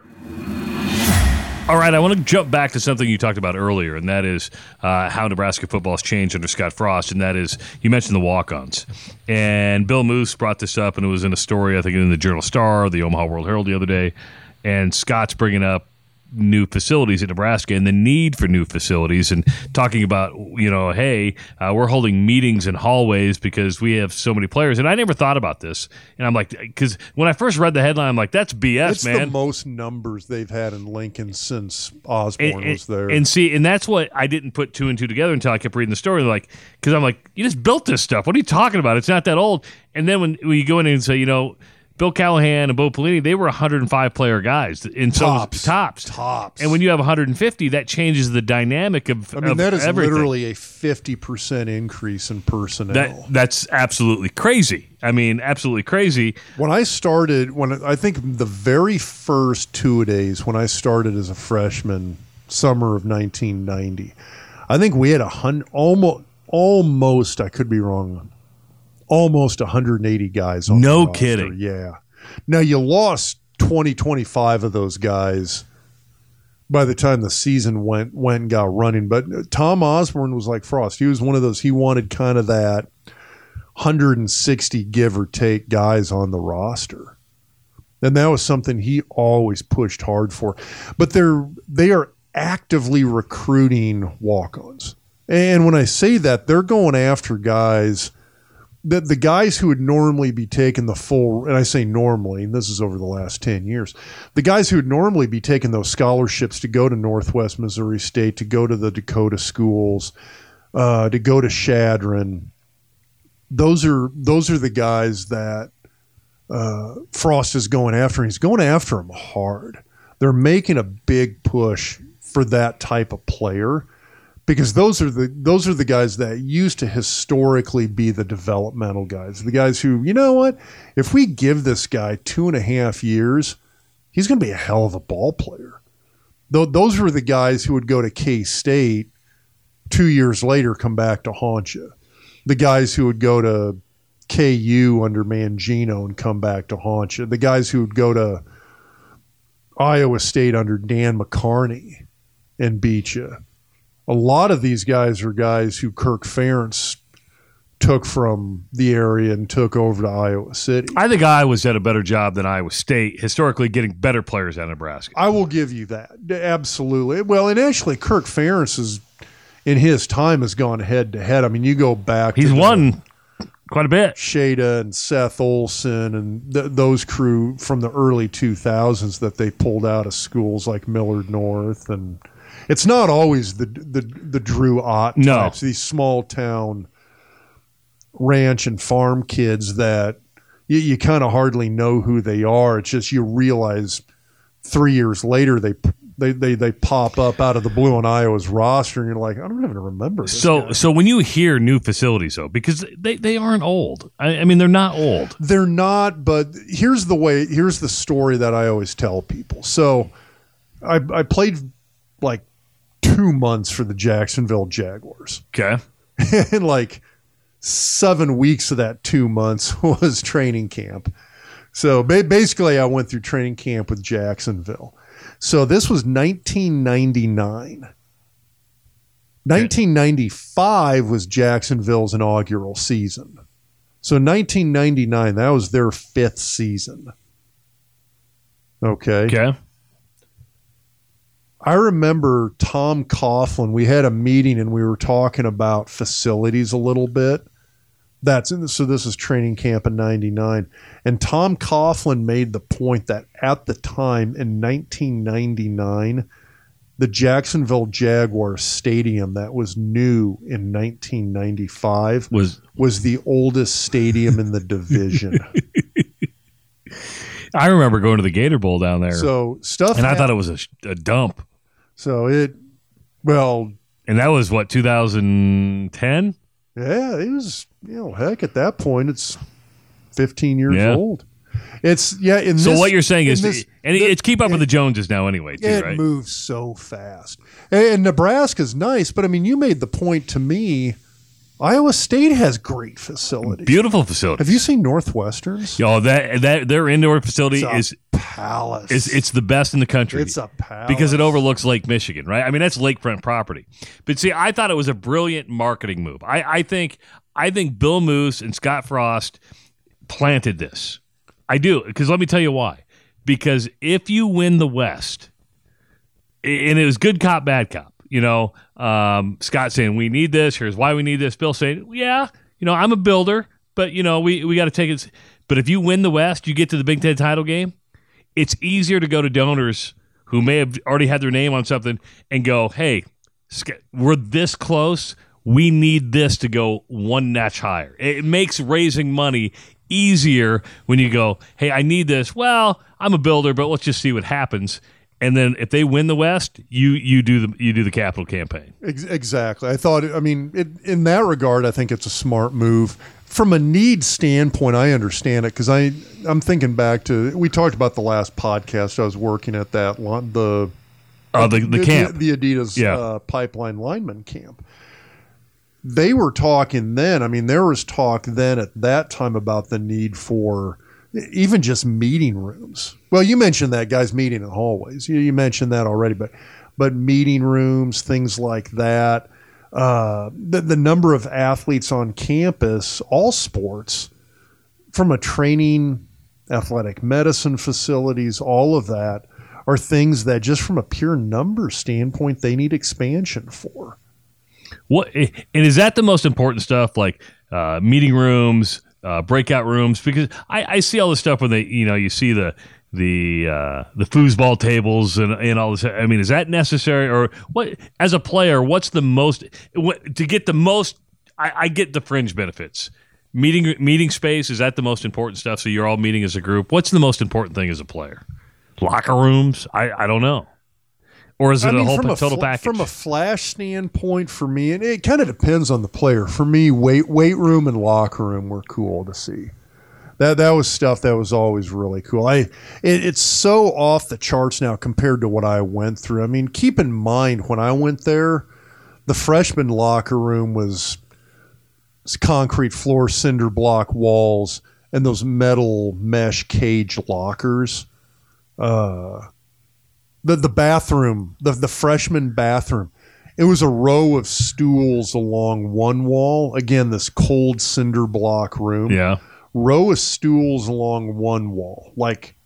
Speaker 1: All right, I want to jump back to something you talked about earlier, and that is how Nebraska football has changed under Scott Frost, and that is, you mentioned the walk-ons. And Bill Moose brought this up, and it was in a story, I think, in the Journal-Star, the Omaha World-Herald the other day, and Scott's bringing up new facilities in Nebraska and the need for new facilities and talking about, hey, we're holding meetings in hallways because we have so many players. And I never thought about this. And I'm like, because when I first read the headline, I'm like, that's BS,
Speaker 2: it's
Speaker 1: man.
Speaker 2: It's the most numbers they've had in Lincoln since Osborne was there.
Speaker 1: And that's what I didn't put two and two together until I kept reading the story. Like, because I'm like, you just built this stuff. What are you talking about? It's not that old. And then when you go in and say, Bill Callahan and Bo Pelini, they were 105-player guys. In tops. And when you have 150, that changes the dynamic of
Speaker 2: that is
Speaker 1: everything.
Speaker 2: Literally a 50% increase in personnel.
Speaker 1: That's absolutely crazy. Absolutely crazy.
Speaker 2: I think the very first two-a-days when I started as a freshman, summer of 1990, I think we had almost, I could be wrong, almost 180 guys on the roster.
Speaker 1: No kidding.
Speaker 2: Yeah. Now, you lost 25 of those guys by the time the season went and got running. But Tom Osborne was like Frost. He was one of those, he wanted kind of that 160 give or take guys on the roster. And that was something he always pushed hard for. But they are actively recruiting walk-ons. And when I say that, they're going after guys – the guys who would normally be taking the full, and I say normally, and this is over the last 10 years, the guys who would normally be taking those scholarships to go to Northwest Missouri State, to go to the Dakota schools, to go to Shadron, those are the guys that Frost is going after. And he's going after them hard. They're making a big push for that type of player. Because those are the guys that used to historically be the developmental guys, the guys who, if we give this guy 2.5 years, he's going to be a hell of a ball player. Those were the guys who would go to K-State 2 years later, come back to haunt you. The guys who would go to KU under Mangino and come back to haunt you. The guys who would go to Iowa State under Dan McCarney and beat you. A lot of these guys are guys who Kirk Ferentz took from the area and took over to Iowa City.
Speaker 1: I think Iowa's done a better job than Iowa State, historically getting better players out of Nebraska.
Speaker 2: I will give you that. Absolutely. Well, and actually Kirk Ferentz in his time has gone head-to-head. You go back.
Speaker 1: He's won quite a bit.
Speaker 2: Shada and Seth Olson and those crew from the early 2000s that they pulled out of schools like Millard North, and it's not always the Drew Ott types, these small town ranch and farm kids that you kind of hardly know who they are. It's just you realize 3 years later they pop up out of the blue on Iowa's roster, and you're like, I don't even remember this guy.
Speaker 1: So when you hear new facilities, though, because they aren't old. They're not old.
Speaker 2: They're not, but here's the story that I always tell people. So I played like 2 months for the Jacksonville Jaguars.
Speaker 1: Okay.
Speaker 2: And like 7 weeks of that 2 months was training camp. So basically I went through training camp with Jacksonville. So this was 1999. 1995 was Jacksonville's inaugural season. So 1999, that was their 5th season. Okay.
Speaker 1: Okay.
Speaker 2: I remember Tom Coughlin, we had a meeting and we were talking about facilities a little bit. So this is training camp in 99. And Tom Coughlin made the point that at the time in 1999, the Jacksonville Jaguars stadium that was new in 1995 was the oldest stadium in the division.
Speaker 1: I remember going to the Gator Bowl down there.
Speaker 2: So stuff,
Speaker 1: and I thought it was a dump.
Speaker 2: So Well,
Speaker 1: And that was, 2010?
Speaker 2: yeah, it was, heck, at that point, it's 15 years old. It's,
Speaker 1: So what you're saying is, it's keep up with the Joneses now anyway, too,
Speaker 2: it
Speaker 1: right?
Speaker 2: moves so fast. And Nebraska's nice, but, I mean, you made the point to me, Iowa State has great facilities.
Speaker 1: Beautiful facilities.
Speaker 2: Have you seen Northwestern's?
Speaker 1: That their indoor facility
Speaker 2: It's a
Speaker 1: is
Speaker 2: palace.
Speaker 1: it's the best in the country.
Speaker 2: It's a palace.
Speaker 1: Because it overlooks Lake Michigan, right? I mean, that's lakefront property. But see, I thought it was a brilliant marketing move. I think Bill Moose and Scott Frost planted this. I do, because let me tell you why. Because if you win the West, and it was good cop, bad cop, Scott saying, we need this, here's why we need this. Bill saying, I'm a builder, but, we got to take it. But if you win the West, you get to the Big Ten title game, it's easier to go to donors who may have already had their name on something and go, hey, we're this close. We need this to go one notch higher. It makes raising money easier when you go, hey, I need this. Well, I'm a builder, but let's just see what happens. And then if they win the West, you do the capital campaign.
Speaker 2: Exactly. In that regard, I think it's a smart move. From a need standpoint, I understand it because I'm thinking back to, we talked about the last podcast. I was working at that camp, the Adidas pipeline lineman camp. They were talking then. I mean, there was talk then at that time about the need for even just meeting rooms. Well, you mentioned that, guys meeting in hallways. You mentioned that already, but meeting rooms, things like that. The number of athletes on campus, all sports, from a training, athletic medicine facilities, all of that are things that just from a pure number standpoint, they need expansion for.
Speaker 1: What and is that the most important stuff, like meeting rooms, breakout rooms? Because I see all this stuff when you see the foosball tables and all this. I mean, is that necessary, or what? As a player, what's the most to get the most? I get the fringe benefits. Meeting space, is that the most important stuff? So you're all meeting as a group. What's the most important thing as a player? Locker rooms? I don't know. Or is it total package?
Speaker 2: From a flash standpoint, for me, and it kind of depends on the player. For me, weight room and locker room were cool to see. That was stuff that was always really cool. It's so off the charts now compared to what I went through. I mean, keep in mind when I went there, the freshman locker room was concrete floor, cinder block walls, and those metal mesh cage lockers. The bathroom, the freshman bathroom, it was a row of stools along one wall. Again, this cold cinder block room.
Speaker 1: Yeah.
Speaker 2: Row of stools along one wall, like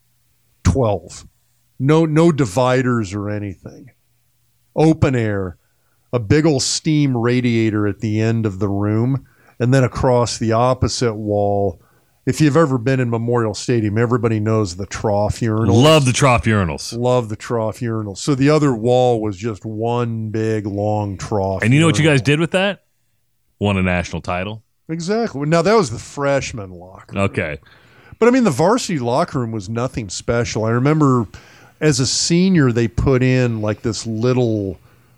Speaker 2: 12. No dividers or anything. Open air, a big old steam radiator at the end of the room, and then across the opposite wall. If you've ever been in Memorial Stadium, everybody knows the trough urinals.
Speaker 1: Love the trough urinals.
Speaker 2: Love the trough urinals. So the other wall was just one big, long trough.
Speaker 1: And you know what you guys did with that? Won a national title.
Speaker 2: Exactly. Now, that was the freshman locker room.
Speaker 1: Okay.
Speaker 2: But, I mean, the varsity locker room was nothing special. I remember as a senior, they put in like this little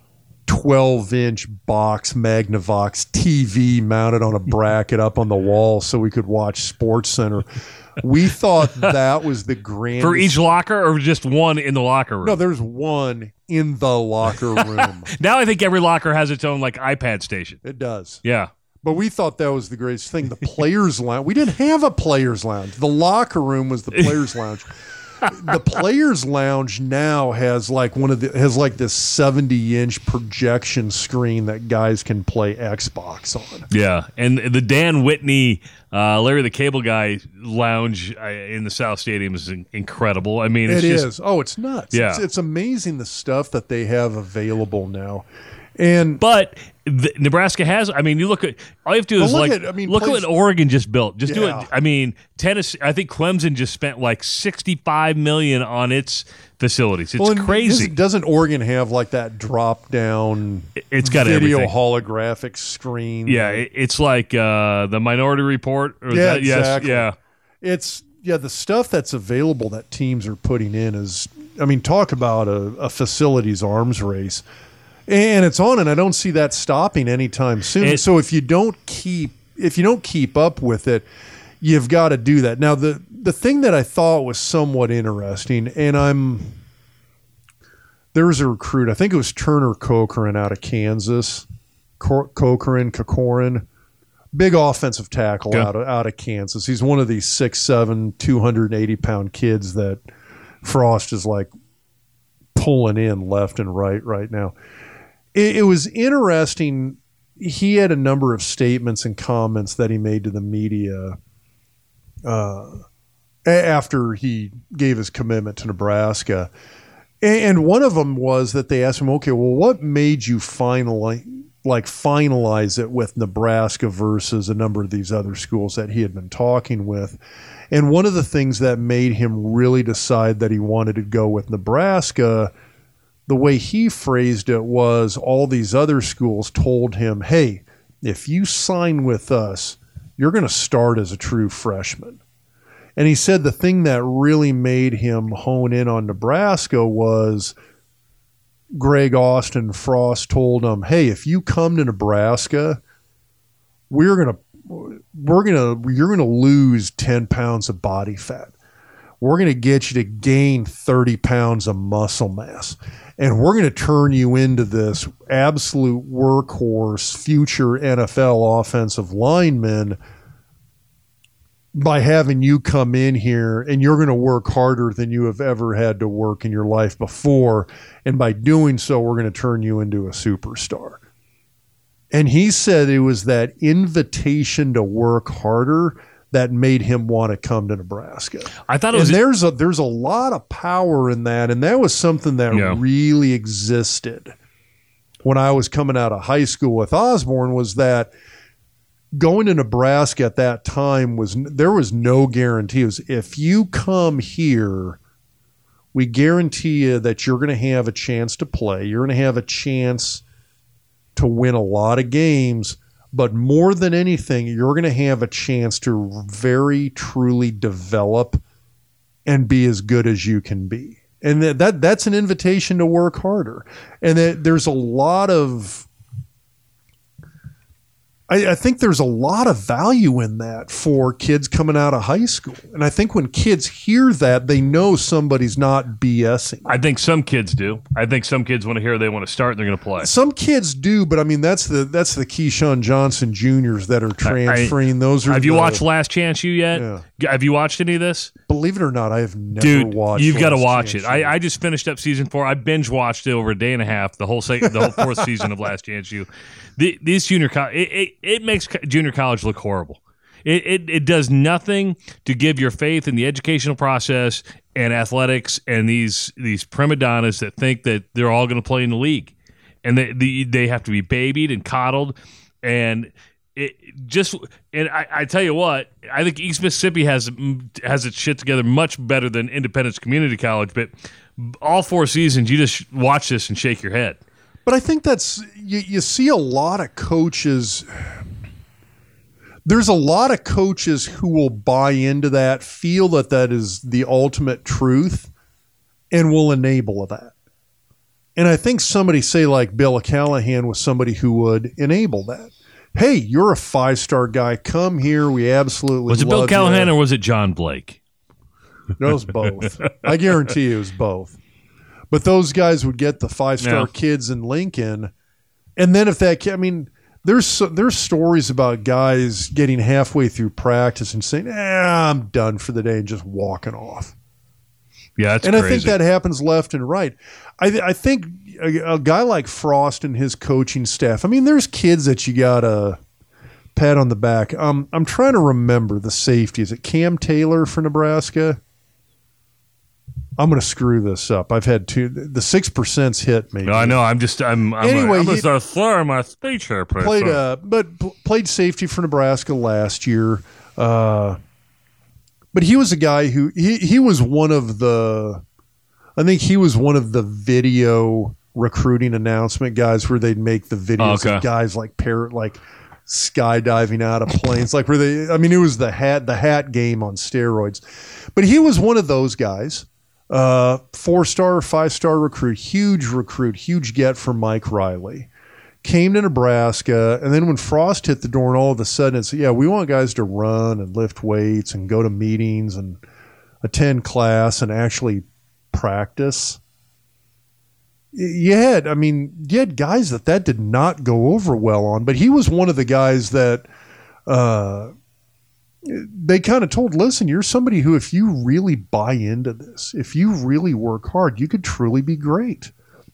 Speaker 2: 12-inch box Magnavox TV mounted on a bracket up on the wall so we could watch Sports Center. We thought that was the grandest.
Speaker 1: For each locker, or just one in the locker room?
Speaker 2: No, there's one in the locker room.
Speaker 1: Now I think every locker has its own like iPad station.
Speaker 2: It does.
Speaker 1: Yeah.
Speaker 2: But we thought that was the greatest thing. The players' lounge. We didn't have a players' lounge. The locker room was the players' lounge. The players' lounge now has like this 70-inch projection screen that guys can play Xbox on.
Speaker 1: Yeah, and the Dan Whitney, Larry the Cable Guy lounge in the South Stadium is incredible. I mean,
Speaker 2: it is. Oh, it's nuts.
Speaker 1: Yeah.
Speaker 2: It's amazing the stuff that they have available now.
Speaker 1: But Nebraska has. I mean, you look at all you have to do is look at what Oregon just built. Just do it. I mean, Tennessee. I think Clemson just spent like $65 million on its facilities. It's crazy.
Speaker 2: Doesn't Oregon have like that drop down?
Speaker 1: It's got
Speaker 2: video
Speaker 1: everything.
Speaker 2: Holographic screen.
Speaker 1: Yeah, it's like the Minority Report. Or
Speaker 2: yeah,
Speaker 1: exactly.
Speaker 2: Yes, yeah. It's the stuff that's available that teams are putting in is. I mean, talk about a facilities arms race. And it's on, and I don't see that stopping anytime soon. So if you don't keep up with it, you've got to do that. Now, the thing that I thought was somewhat interesting, and there was a recruit, I think it was Turner Corcoran out of Kansas. Corcoran, big offensive tackle out of Kansas. He's one of these 6'7", 280-pound kids that Frost is like pulling in left and right now. It was interesting. He had a number of statements and comments that he made to the media after he gave his commitment to Nebraska. And one of them was that they asked him, okay, well, what made you finalize it with Nebraska versus a number of these other schools that he had been talking with? And one of the things that made him really decide that he wanted to go with Nebraska, the way he phrased it was all these other schools told him, hey, if you sign with us, you're going to start as a true freshman. And he said the thing that really made him hone in on Nebraska was Greg Austin Frost told him, hey, if you come to Nebraska, you're going to lose 10 pounds of body fat. We're going to get you to gain 30 pounds of muscle mass. And we're going to turn you into this absolute workhorse, future NFL offensive lineman by having you come in here, and you're going to work harder than you have ever had to work in your life before. And by doing so, we're going to turn you into a superstar. And he said it was that invitation to work harder that made him want to come to Nebraska.
Speaker 1: I thought it was,
Speaker 2: and there's a lot of power in that, and that was something that really existed when I was coming out of high school with Osborne, was that going to Nebraska at that time there was no guarantee. It was, if you come here, we guarantee you that you're going to have a chance to play. You're going to have a chance to win a lot of games. But more than anything, you're going to have a chance to very truly develop and be as good as you can be. And that's an invitation to work harder. And there's a lot of, I think there's a lot of value in that for kids coming out of high school. And I think when kids hear that, they know somebody's not BSing.
Speaker 1: I think some kids do. I think some kids want to hear they want to start and they're going to play.
Speaker 2: Some kids do, but I mean that's the Keyshawn Johnson Juniors that are transferring.
Speaker 1: Have you watched Last Chance U yet? Yeah. Have you watched any of this?
Speaker 2: Believe it or not, I have never watched.
Speaker 1: You've got to watch it. I just finished up season 4. I binge watched it over a day and a half. The whole 4th season of Last Chance U. These junior college, it makes junior college look horrible. It does nothing to give your faith in the educational process and athletics and these prima donnas that think that they're all going to play in the league, and they have to be babied and coddled, and I tell you what, I think East Mississippi has its shit together much better than Independence Community College. But all 4 seasons, you just watch this and shake your head.
Speaker 2: But I think that's you see a lot of coaches. There's a lot of coaches who will buy into that, feel that is the ultimate truth, and will enable that. And I think somebody, say like Bill Callahan, was somebody who would enable that. Hey, you're a 5-star guy. Come here. We absolutely
Speaker 1: was it
Speaker 2: love
Speaker 1: Bill Callahan
Speaker 2: you.
Speaker 1: Or was it John Blake?
Speaker 2: It was both. I guarantee you it was both. But those guys would get the 5-star kids in Lincoln, and then there's stories about guys getting halfway through practice and saying, I'm done for the day, and just walking off.
Speaker 1: Yeah, that's
Speaker 2: crazy.
Speaker 1: I
Speaker 2: think that happens left and right. I think a guy like Frost and his coaching staff, there's kids that you got to pat on the back. I'm trying to remember the safety. Is it Cam Taylor for Nebraska? I'm going to screw this up. I've had 2. The 6%'s hit me.
Speaker 1: No, I know. I'm going to start slurring my speech here.
Speaker 2: Played safety for Nebraska last year. But he was a guy who he was one of the. I think he was one of the video recruiting announcement guys where they'd make the videos of guys like skydiving out of planes, like where they. It was the hat game on steroids. But he was one of those guys. 4-star, 5-star recruit, huge get for Mike Riley. Came to Nebraska, and then when Frost hit the door and all of a sudden it's, yeah, we want guys to run and lift weights and go to meetings and attend class and actually practice. You had guys that did not go over well on, but he was one of the guys that they kind of told, listen, you're somebody who, if you really buy into this, if you really work hard, you could truly be great.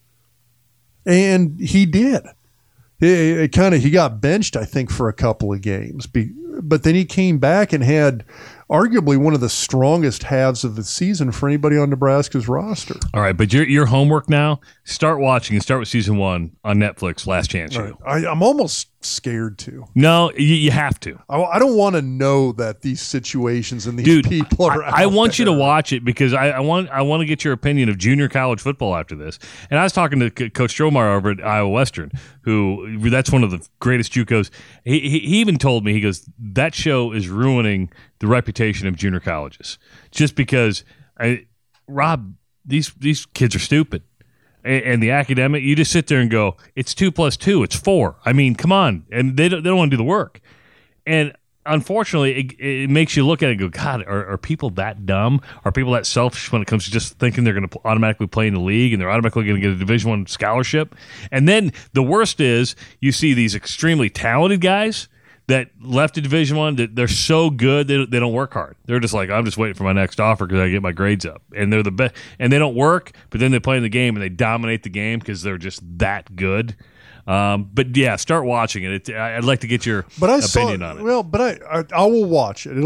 Speaker 2: And he did. He got benched, I think, for a couple of games. But then he came back and had arguably one of the strongest halves of the season for anybody on Nebraska's roster.
Speaker 1: All right, but your homework now, start watching and start with season 1 on Netflix, Last Chance U.
Speaker 2: Right. I'm almost scared to.
Speaker 1: No, you have to.
Speaker 2: I don't want to know that these situations and these people are out
Speaker 1: I want
Speaker 2: there.
Speaker 1: you to watch it because I want to get your opinion of junior college football after this. And I was talking to Coach Strohmeyer over at Iowa Western, who that's one of the greatest JUCOs. He even told me, he goes, that show is ruining the reputation of junior colleges just because, Rob, these kids are stupid. And the academic, you just sit there and go, it's 2 + 2, it's 4. I mean, come on. And they don't want to do the work. And unfortunately, it makes you look at it and go, God, are people that dumb? Are people that selfish when it comes to just thinking they're going to automatically play in the league and they're automatically going to get a Division I scholarship? And then the worst is you see these extremely talented guys that left a Division I, that they're so good they don't work hard. They're just like, I'm just waiting for my next offer because I get my grades up, and they're the best. And they don't work, but then they play in the game and they dominate the game because they're just that good. But yeah, start watching it. I'd like to get your opinion on it.
Speaker 2: Well, but I will watch it.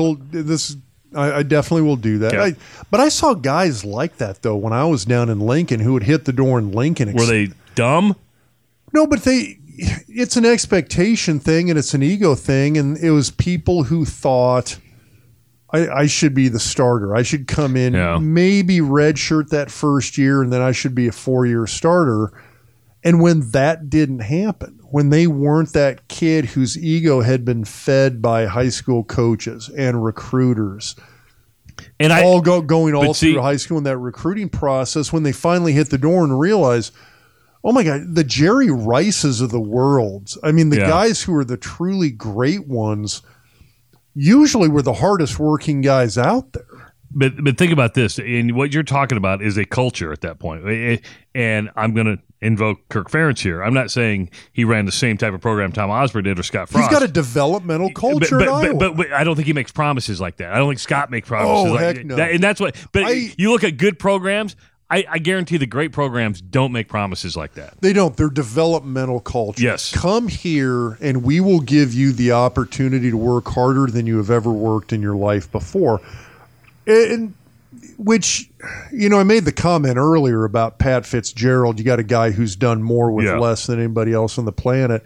Speaker 2: I definitely will do that.
Speaker 1: Okay.
Speaker 2: But I saw guys like that though when I was down in Lincoln who would hit the door in Lincoln.
Speaker 1: Were they dumb?
Speaker 2: No, but it's an expectation thing and it's an ego thing, and it was people who thought I should be the starter. I should come in, maybe redshirt that first year, and then I should be a 4-year starter. And when that didn't happen, when they weren't that kid whose ego had been fed by high school coaches and recruiters, and going through high school in that recruiting process, when they finally hit the door and realize, oh my God, the Jerry Rices of the world. I mean, the guys who are the truly great ones usually were the hardest working guys out there.
Speaker 1: But think about this, and what you're talking about is a culture at that point. And I'm going to invoke Kirk Ferentz here. I'm not saying he ran the same type of program Tom Osborne did or Scott Frost.
Speaker 2: He's got a developmental culture at Iowa.
Speaker 1: But I don't think he makes promises like that. I don't think Scott makes promises like
Speaker 2: heck
Speaker 1: that.
Speaker 2: No.
Speaker 1: And that's what. But you look at good programs. I guarantee the great programs don't make promises like that.
Speaker 2: They don't. They're developmental culture.
Speaker 1: Yes.
Speaker 2: Come here and we will give you the opportunity to work harder than you have ever worked in your life before. And which, I made the comment earlier about Pat Fitzgerald. You got a guy who's done more with less than anybody else on the planet.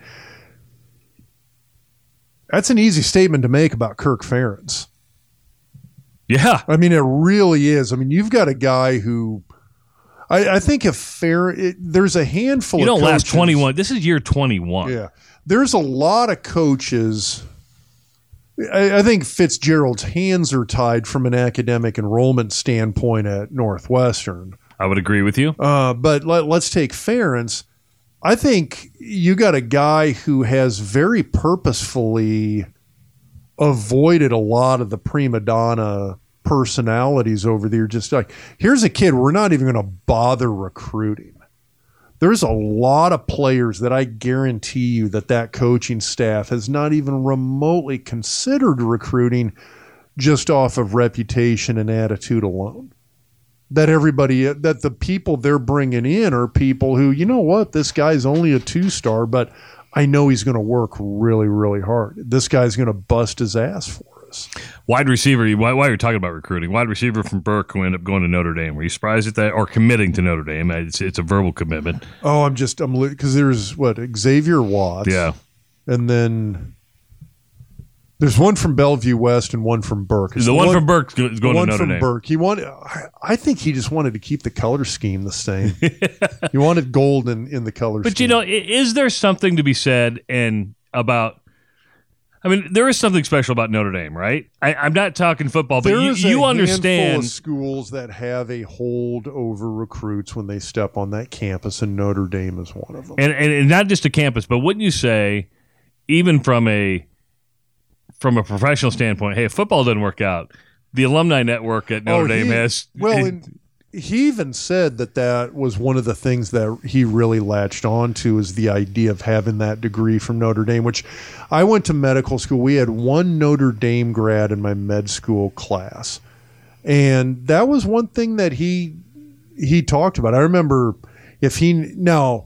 Speaker 2: That's an easy statement to make about Kirk Ferentz.
Speaker 1: Yeah.
Speaker 2: I mean, it really is. I mean, you've got a guy who I think there's a handful of coaches. You don't last
Speaker 1: 21. This is year 21.
Speaker 2: Yeah. There's a lot of coaches. I think Fitzgerald's hands are tied from an academic enrollment standpoint at Northwestern.
Speaker 1: I would agree with you.
Speaker 2: But let's take Ferentz. I think you got a guy who has very purposefully avoided a lot of the prima donna personalities over there. Just like, here's a kid we're not even going to bother recruiting. There's a lot of players that I guarantee you that coaching staff has not even remotely considered recruiting just off of reputation and attitude alone. That the people they're bringing in are people who, you know what, this guy's only a 2-star, but I know he's going to work really, really hard. This guy's going to bust his ass for us.
Speaker 1: Wide receiver, while you're talking about recruiting, wide receiver from Burke who ended up going to Notre Dame. Were you surprised at that, or committing to Notre Dame? It's a verbal commitment.
Speaker 2: Oh, I'm because there's Xavier Watts.
Speaker 1: Yeah.
Speaker 2: And then there's one from Bellevue West and one from Burke.
Speaker 1: The one from Burke is going to Notre Dame.
Speaker 2: Burke. I think he just wanted to keep the color scheme the same. He wanted gold in the color scheme.
Speaker 1: But, is there something to be said about I mean, there is something special about Notre Dame, right? I'm not talking football, but
Speaker 2: There's
Speaker 1: you
Speaker 2: a
Speaker 1: understand.
Speaker 2: handful of schools that have a hold over recruits when they step on that campus, and Notre Dame is one of them.
Speaker 1: And not just a campus, but wouldn't you say, even from a professional standpoint, hey, if football doesn't work out, the alumni network at Notre Dame has.
Speaker 2: Well, and he even said that was one of the things that he really latched on to, is the idea of having that degree from Notre Dame, which I went to medical school. We had one Notre Dame grad in my med school class. And that was one thing that he talked about. I remember the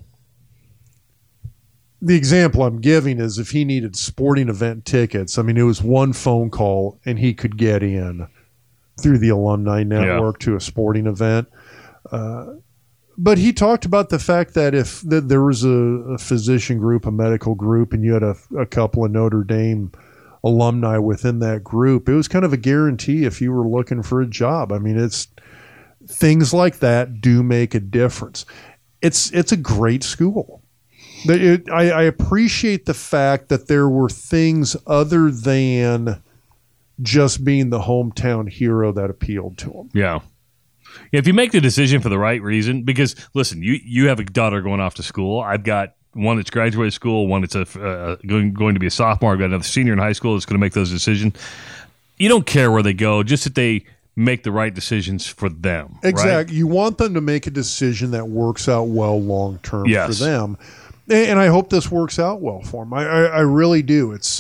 Speaker 2: example I'm giving is if he needed sporting event tickets, I mean, it was one phone call and he could get in through the alumni network to a sporting event. But he talked about the fact that if there was a physician group, a medical group, and you had a couple of Notre Dame alumni within that group, it was kind of a guarantee if you were looking for a job. I mean, it's things like that do make a difference. It's a great school. I appreciate the fact that there were things other than just being the hometown hero that appealed to him.
Speaker 1: Yeah. If you make the decision for the right reason, because listen, you have a daughter going off to school. I've got one that's graduated school, one that's going to be a sophomore. I've got another senior in high school that's going to make those decisions. You don't care where they go, just that they make the right decisions for them.
Speaker 2: Exactly.
Speaker 1: Right?
Speaker 2: You want them to make a decision that works out well long term
Speaker 1: Yes.
Speaker 2: for them. And I hope this works out well for them. I really do. It's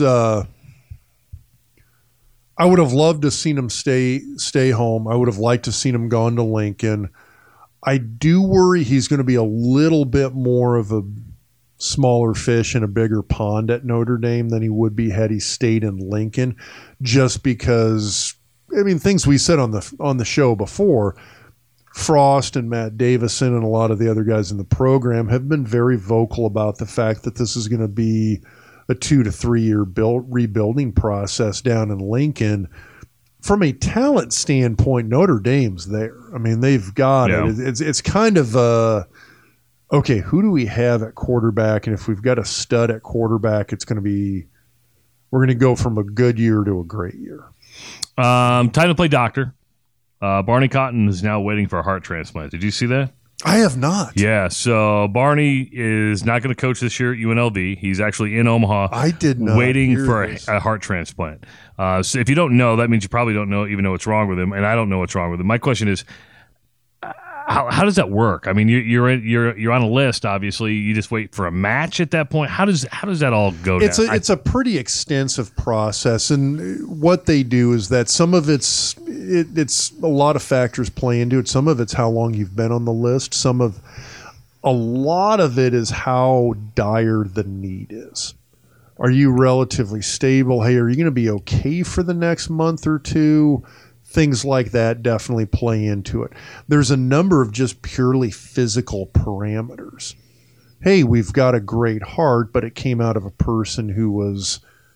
Speaker 2: I would have loved to have seen him stay home. I would have liked to have seen him gone to Lincoln. I do worry he's going to be a little bit more of a smaller fish in a bigger pond at Notre Dame than he would be had he stayed in Lincoln, just because, I mean, things we said on the show before, Frost and Matt Davison and a lot of the other guys in the program have been very vocal about the fact that this is going to be a 2 to 3 year rebuilding process down in Lincoln. From a talent standpoint, Notre Dame's there. I mean, they've got it. It's kind of okay, who do we have at quarterback? And if we've got a stud at quarterback, we're going to go from a good year to a great year.
Speaker 1: Time to play doctor. Barney Cotton is now waiting for a heart transplant. Did you see that?
Speaker 2: I have not.
Speaker 1: Yeah, so Barney is not going to coach this year at UNLV. He's actually in Omaha.
Speaker 2: I did not
Speaker 1: waiting
Speaker 2: hear
Speaker 1: for
Speaker 2: this.
Speaker 1: a heart transplant. So if you don't know, that means you probably don't even know what's wrong with him, and I don't know what's wrong with him. My question is, how does that work? I mean, you're on a list. Obviously, you just wait for a match at that point. How does that all go down?
Speaker 2: It's a pretty extensive process, and what they do is that some of it's a lot of factors play into it. Some of it's how long you've been on the list. A lot of it is how dire the need is. Are you relatively stable? Hey, are you going to be okay for the next month or two? Things like that definitely play into it. There's a number of just purely physical parameters. Hey, we've got a great heart, but it came out of a person who was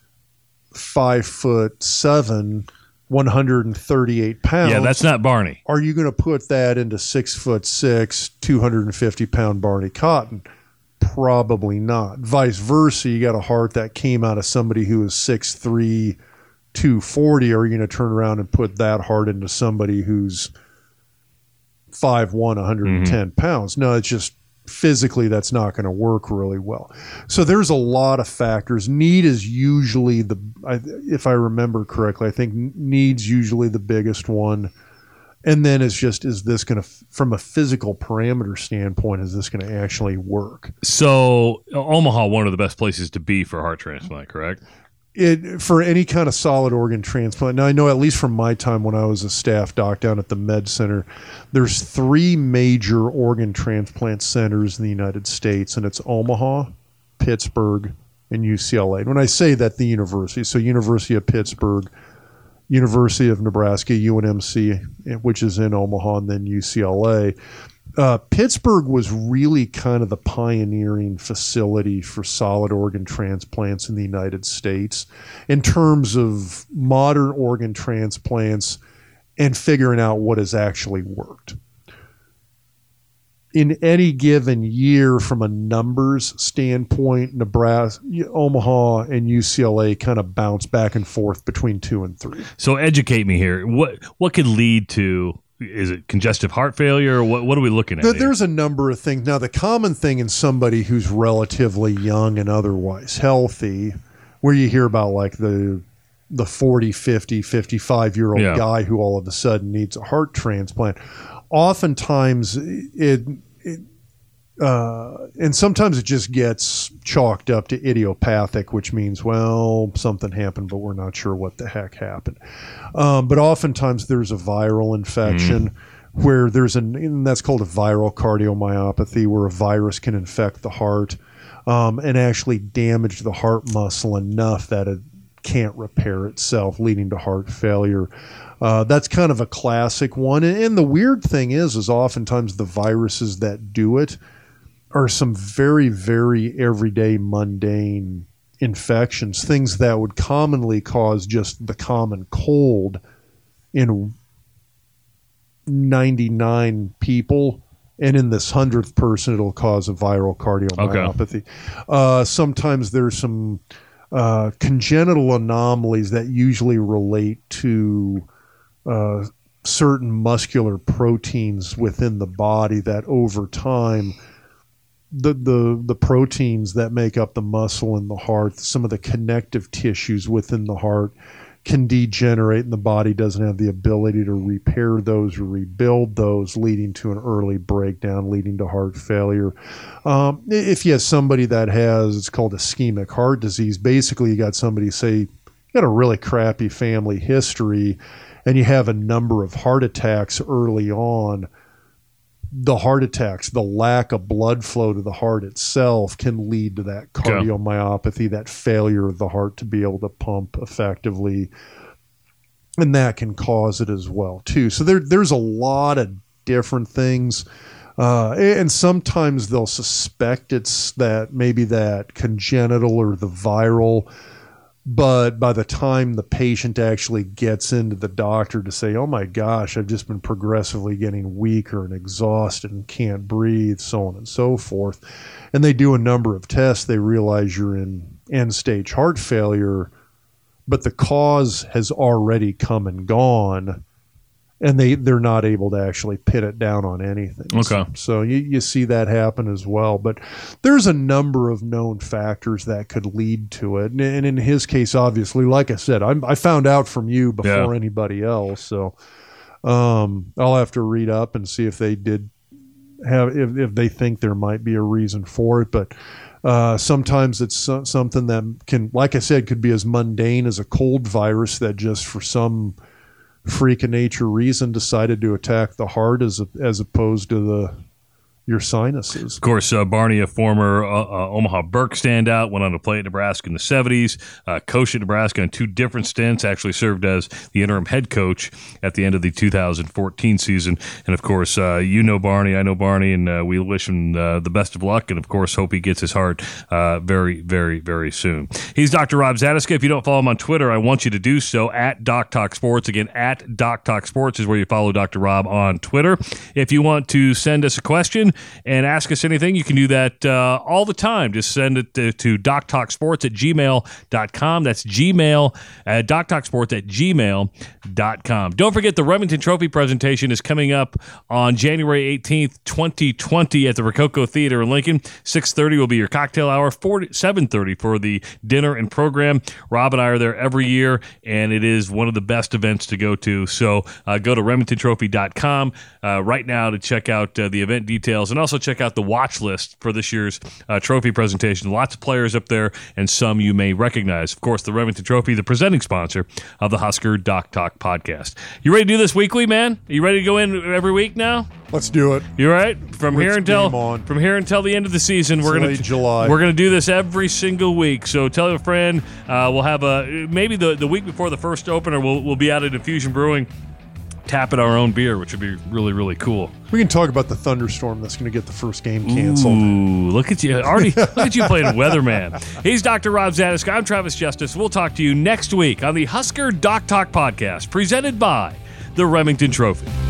Speaker 2: 5'7", 138 pounds.
Speaker 1: Yeah, that's not Barney.
Speaker 2: Are you going to put that into 6'6", 250-pound Barney Cotton? Probably not. Vice versa, you got a heart that came out of somebody who is 6'3", 240. Are you going to turn around and put that heart into somebody who's 5'1", 110 pounds? No, it's just physically that's not going to work really well. So there's a lot of factors. Need is usually if I remember correctly, I think need's usually the biggest one. And then it's just, is this going to, from a physical parameter standpoint, is this going to actually work?
Speaker 1: So Omaha, one of the best places to be for a heart transplant, correct?
Speaker 2: For any kind of solid organ transplant. Now, I know at least from my time when I was a staff doc down at the Med Center, there's 3 major organ transplant centers in the United States, and it's Omaha, Pittsburgh, and UCLA. And when I say that, the university, so University of Pittsburgh, University of Nebraska, UNMC, which is in Omaha, and then UCLA. Pittsburgh was really kind of the pioneering facility for solid organ transplants in the United States in terms of modern organ transplants and figuring out what has actually worked. in any given year, from a numbers standpoint, Nebraska, Omaha, and UCLA kind of bounce back and forth between 2 and 3.
Speaker 1: So educate me here. What could lead to? Is it congestive heart failure? Or what are we looking at?
Speaker 2: There's a number of things. Now, the common thing in somebody who's relatively young and otherwise healthy, where you hear about like the 40, 50, 55-year-old guy who all of a sudden needs a heart transplant. Oftentimes and sometimes it just gets chalked up to idiopathic, which means, well, something happened, but we're not sure what the heck happened. But oftentimes there's a viral infection where and that's called a viral cardiomyopathy, where a virus can infect the heart and actually damage the heart muscle enough that it can't repair itself, leading to heart failure. That's kind of a classic one. And the weird thing is oftentimes the viruses that do it are some very, very everyday mundane infections, things that would commonly cause just the common cold in 99 people. And in this 100th person, it'll cause a viral cardiomyopathy. Okay. Sometimes there's some congenital anomalies that usually relate to certain muscular proteins within the body that over time, the proteins that make up the muscle in the heart, some of the connective tissues within the heart can degenerate, and the body doesn't have the ability to repair those or rebuild those, leading to an early breakdown, leading to heart failure. If you have somebody that has, it's called ischemic heart disease, basically you got somebody, say, you got a really crappy family history, and you have a number of heart attacks early on. The heart attacks, the lack of blood flow to the heart itself can lead to that cardiomyopathy, that failure of the heart to be able to pump effectively. And that can cause it as well, too. So there's a lot of different things. And sometimes they'll suspect it's that maybe that congenital or the viral. But by the time the patient actually gets into the doctor to say, oh my gosh, I've just been progressively getting weaker and exhausted and can't breathe, so on and so forth, and they do a number of tests, they realize you're in end-stage heart failure, but the cause has already come and gone, and they're not able to actually pin it down on anything.
Speaker 1: Okay.
Speaker 2: So you see that happen as well. But there's a number of known factors that could lead to it. And in his case, obviously, like I said, I found out from you before anybody else. So I'll have to read up and see if they did have, if they think there might be a reason for it. But sometimes it's something that can, like I said, could be as mundane as a cold virus that just for some freak of nature reason decided to attack the heart as opposed to your sinuses.
Speaker 1: Of course, Barney, a former Omaha Burke standout, went on to play at Nebraska in the 70s, coached at Nebraska in 2 different stints, actually served as the interim head coach at the end of the 2014 season. And, of course, you know Barney, I know Barney, and we wish him the best of luck and, of course, hope he gets his heart very, very, very soon. He's Dr. Rob Zatechka. If you don't follow him on Twitter, I want you to do so at Doc Talk Sports. Again, at Doc Talk Sports is where you follow Dr. Rob on Twitter. If you want to send us a question and ask us anything, you can do that all the time. Just send it to doctalksports@gmail.com. That's Gmail, doctalksports@gmail.com. Don't forget the Remington Trophy presentation is coming up on January 18th, 2020 at the Rococo Theater in Lincoln. 6:30 will be your cocktail hour, 7:30 for the dinner and program. Rob and I are there every year, and it is one of the best events to go to. So go to RemingtonTrophy.com right now to check out the event details, and also check out the watch list for this year's trophy presentation. Lots of players up there, and some you may recognize. Of course, the Remington Trophy, the presenting sponsor of the Husker Doc Talk podcast. You ready to do this weekly, man? Are you ready to go in every week now?
Speaker 2: Let's do it.
Speaker 1: You all right? From here until the end of the season, we're gonna do this every single week. So tell a friend. We'll have maybe the week before the first opener. We'll be out at Infusion Brewing, tapping our own beer, which would be really, really cool.
Speaker 2: We can talk about the thunderstorm that's going to get the first game canceled.
Speaker 1: Ooh, look at you. Look at you playing weatherman. He's Dr. Rob Zatechka. I'm Travis Justice. We'll talk to you next week on the Husker Doc Talk podcast, presented by the Remington Trophy.